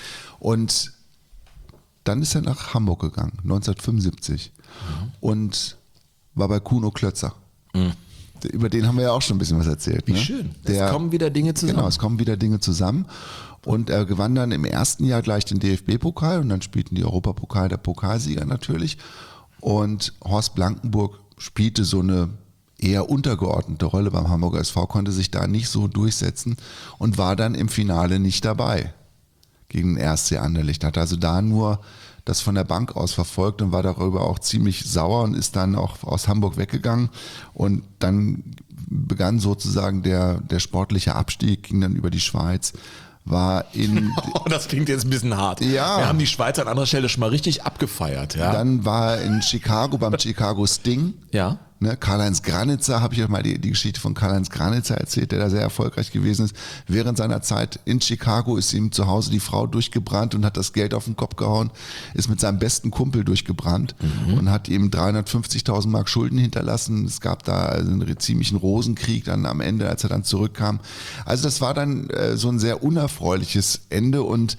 Und dann ist er nach Hamburg gegangen, 1975. Und war bei Kuno Klötzer. Mhm. Über den haben wir ja auch schon ein bisschen was erzählt. Wie ne? schön. Es kommen wieder Dinge zusammen. Genau, es kommen wieder Dinge zusammen. Und er gewann dann im ersten Jahr gleich den DFB-Pokal und dann spielten die Europapokal der Pokalsieger natürlich. Und Horst Blankenburg spielte so eine eher untergeordnete Rolle beim Hamburger SV, konnte sich da nicht so durchsetzen und war dann im Finale nicht dabei gegen den RSC Anderlecht. Hat also da nur das von der Bank aus verfolgt und war darüber auch ziemlich sauer und ist dann auch aus Hamburg weggegangen. Und dann begann sozusagen der sportliche Abstieg, ging dann über die Schweiz, war in... Das klingt jetzt ein bisschen hart. Ja. Wir haben die Schweiz an anderer Stelle schon mal richtig abgefeiert. Ja. Dann war er in Chicago beim Chicago Sting. Ja. Ne, Karl-Heinz Granitzer, habe ich euch mal die Geschichte von Karl-Heinz Granitzer erzählt, der da sehr erfolgreich gewesen ist. Während seiner Zeit in Chicago ist ihm zu Hause die Frau durchgebrannt und hat das Geld auf den Kopf gehauen, ist mit seinem besten Kumpel durchgebrannt und hat ihm 350.000 Mark Schulden hinterlassen. Es gab da einen ziemlichen Rosenkrieg dann am Ende, als er dann zurückkam. Also das war dann so ein sehr unerfreuliches Ende und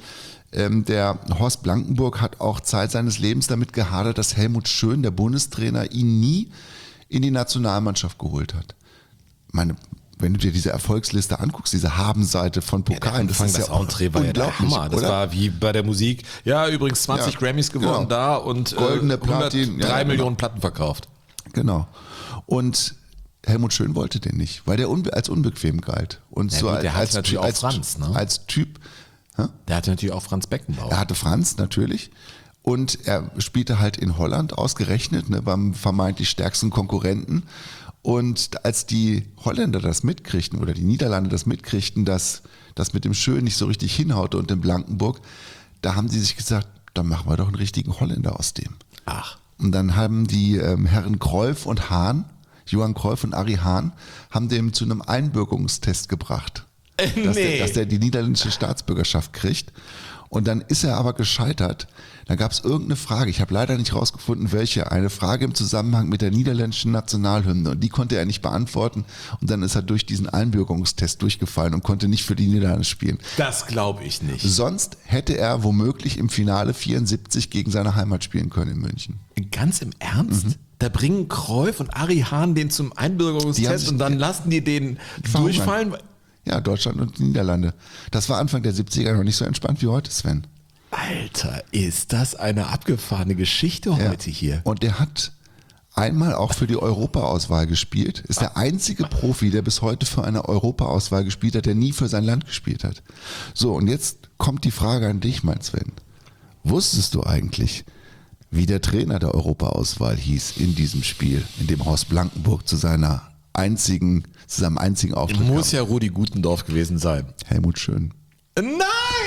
der Horst Blankenburg hat auch Zeit seines Lebens damit gehadert, dass Helmut Schön, der Bundestrainer, ihn nie in die Nationalmannschaft geholt hat. Meine, wenn du dir diese Erfolgsliste anguckst, diese Habenseite von Pokalen, das ist ja auch unglaublich, der Hammer. Das war wie bei der Musik. Ja, übrigens 20 Grammys gewonnen da und goldene Platin, 3 Millionen Platten verkauft. Genau. Und Helmut Schön wollte den nicht, weil der als unbequem galt. Und ja, so gut, der hatte natürlich auch Franz, ne? Als Typ. Der hatte natürlich auch Franz Beckenbauer. Er hatte Franz, natürlich. Und er spielte halt in Holland ausgerechnet, ne, beim vermeintlich stärksten Konkurrenten. Und als die Holländer das mitkriegten oder die Niederlande das mitkriegten, dass das mit dem Schön nicht so richtig hinhaute und dem Blankenburg, da haben sie sich gesagt, dann machen wir doch einen richtigen Holländer aus dem. Ach. Und dann haben die Herren Cruyff und Hahn, Johann Cruyff und Arie Hahn, haben dem zu einem Einbürgerungstest gebracht, dass der die niederländische Staatsbürgerschaft kriegt. Und dann ist er aber gescheitert. Da gab es irgendeine Frage, ich habe leider nicht rausgefunden, welche, eine Frage im Zusammenhang mit der niederländischen Nationalhymne und die konnte er nicht beantworten und dann ist er durch diesen Einbürgerungstest durchgefallen und konnte nicht für die Niederlande spielen. Das glaube ich nicht. Sonst hätte er womöglich im Finale 74 gegen seine Heimat spielen können in München. Ganz im Ernst? Da bringen Cruyff und Arie Hahn den zum Einbürgerungstest und dann lassen die den durchfallen? Ja, Deutschland und die Niederlande. Das war Anfang der 70er noch nicht so entspannt wie heute, Sven. Alter, ist das eine abgefahrene Geschichte heute hier. Und der hat einmal auch für die Europaauswahl gespielt. Ist der einzige Profi, der bis heute für eine Europaauswahl gespielt hat, der nie für sein Land gespielt hat. So, und jetzt kommt die Frage an dich, mein Sven. Wusstest du eigentlich, wie der Trainer der Europaauswahl hieß in diesem Spiel, in dem Horst Blankenburg zu seinem einzigen Auftritt Muss ja Rudi Gutendorf gewesen sein. Helmut Schön. Nein,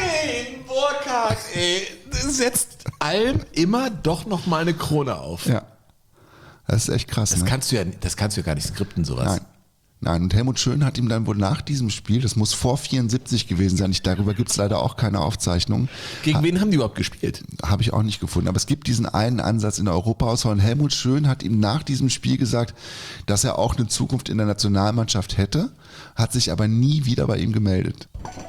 Burkhard, ey, setzt allem immer doch noch mal eine Krone auf. Ja, das ist echt krass. Das kannst du ja gar nicht skripten, sowas. Nein, und Helmut Schön hat ihm dann wohl nach diesem Spiel, das muss vor 74 gewesen sein, darüber gibt es leider auch keine Aufzeichnungen. Gegen wen haben die überhaupt gespielt? Habe ich auch nicht gefunden, aber es gibt diesen einen Ansatz in der Europaauswahl und Helmut Schön hat ihm nach diesem Spiel gesagt, dass er auch eine Zukunft in der Nationalmannschaft hätte, hat sich aber nie wieder bei ihm gemeldet.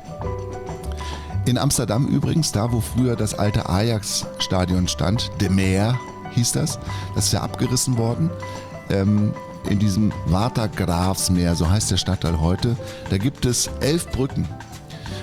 In Amsterdam übrigens, da wo früher das alte Ajax-Stadion stand, De Meer hieß das ist ja abgerissen worden, in diesem Watergraafsmeer, so heißt der Stadtteil heute, da gibt es 11 Brücken.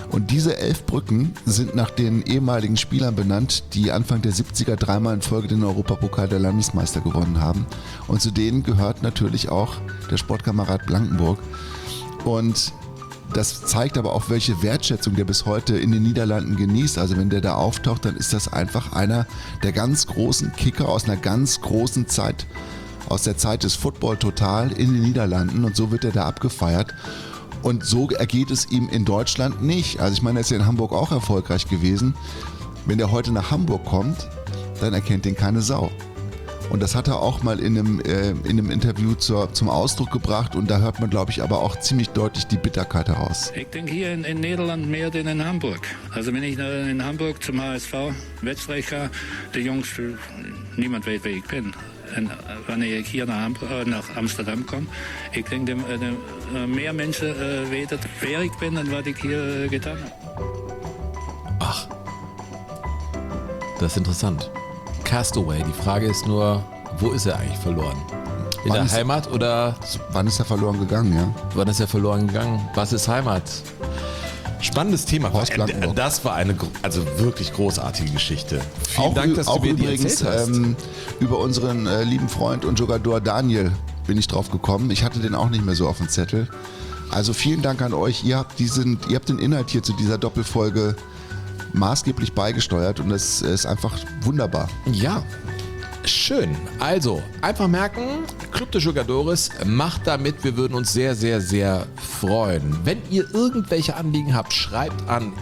Und diese 11 Brücken sind nach den ehemaligen Spielern benannt, die Anfang der 70er dreimal in Folge den Europapokal der Landesmeister gewonnen haben. Und zu denen gehört natürlich auch der Sportkamerad Blankenburg. Und das zeigt aber auch, welche Wertschätzung der bis heute in den Niederlanden genießt. Also wenn der da auftaucht, dann ist das einfach einer der ganz großen Kicker aus einer ganz großen Zeit, aus der Zeit des Football Total in den Niederlanden. Und so wird er da abgefeiert. Und so ergeht es ihm in Deutschland nicht. Also ich meine, er ist ja in Hamburg auch erfolgreich gewesen. Wenn er heute nach Hamburg kommt, dann erkennt ihn keine Sau. Und das hat er auch mal in einem Interview zum Ausdruck gebracht. Und da hört man, glaube ich, aber auch ziemlich deutlich die Bitterkeit heraus. Ich denke hier in Nederland mehr denn in Hamburg. Also wenn ich in Hamburg zum HSV-Wedstrijd ga, die Jungs, niemand weet wie ich bin. En wanneer ik hier nach Amsterdam kom, ik denk dat meer mensen weten wer ik ben en wat ik hier getan habe. Ach, das ist interessant. Castaway, die Frage ist nur, wo ist er eigentlich verloren? In der Heimat oder? Wann ist er verloren gegangen, ja? Wann ist er verloren gegangen? Was ist Heimat? Spannendes Thema. Horst Blankenburg. Das war eine wirklich großartige Geschichte. Vielen Auch Dank, dass du mir die übrigens erzählt hast. Über unseren lieben Freund und Jogador Daniel bin ich drauf gekommen. Ich hatte den auch nicht mehr so auf dem Zettel. Also vielen Dank an euch. Ihr habt den Inhalt hier zu dieser Doppelfolge maßgeblich beigesteuert und das ist einfach wunderbar. Ja, schön. Also, einfach merken, Club de Jogadores, macht da mit. Wir würden uns sehr, sehr, sehr freuen. Wenn ihr irgendwelche Anliegen habt, schreibt an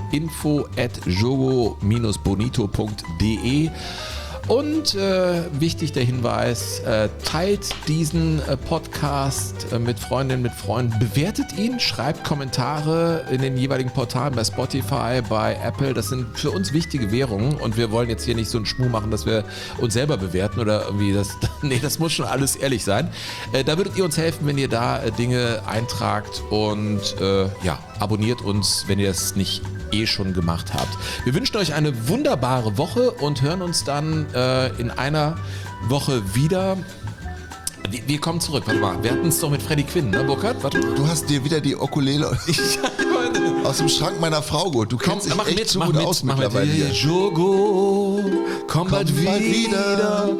info@jogo-bonito.de. Und wichtig der Hinweis, teilt diesen Podcast mit Freundinnen, mit Freunden, bewertet ihn, schreibt Kommentare in den jeweiligen Portalen bei Spotify, bei Apple. Das sind für uns wichtige Währungen und wir wollen jetzt hier nicht so einen Schmuh machen, dass wir uns selber bewerten oder irgendwie das. Nee, das muss schon alles ehrlich sein. Da würdet ihr uns helfen, wenn ihr da Dinge eintragt und abonniert uns, wenn ihr es nicht schon gemacht habt. Wir wünschen euch eine wunderbare Woche und hören uns dann in einer Woche wieder. Wir kommen zurück. Warte mal, wir hatten es doch mit Freddy Quinn, ne, Burkhard? Warte mal. Du hast dir wieder die Ukulele aus dem Schrank meiner Frau geholt. Du kennst dich echt so gut aus mittlerweile. Jogo, komm bald wieder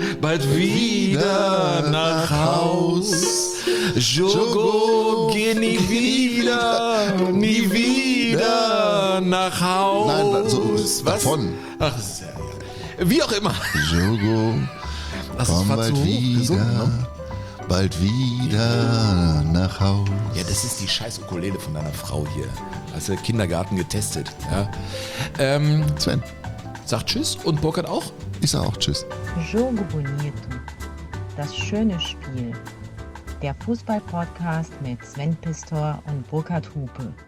nach Haus. Jogo, geh nie wieder nach Haus. Nein, so davon. Ach, wie auch immer. Jogo, komm bald wieder nach Haus. Ja, das ist die scheiß Ukulele von deiner Frau hier. Hast du Kindergarten getestet. Ja. Sven. Sagt Tschüss und Burkhard auch? Ich sag auch Tschüss. Jogo Bonito. Das schöne Spiel. Der Fußball-Podcast mit Sven Pistor und Burkhard Hupe.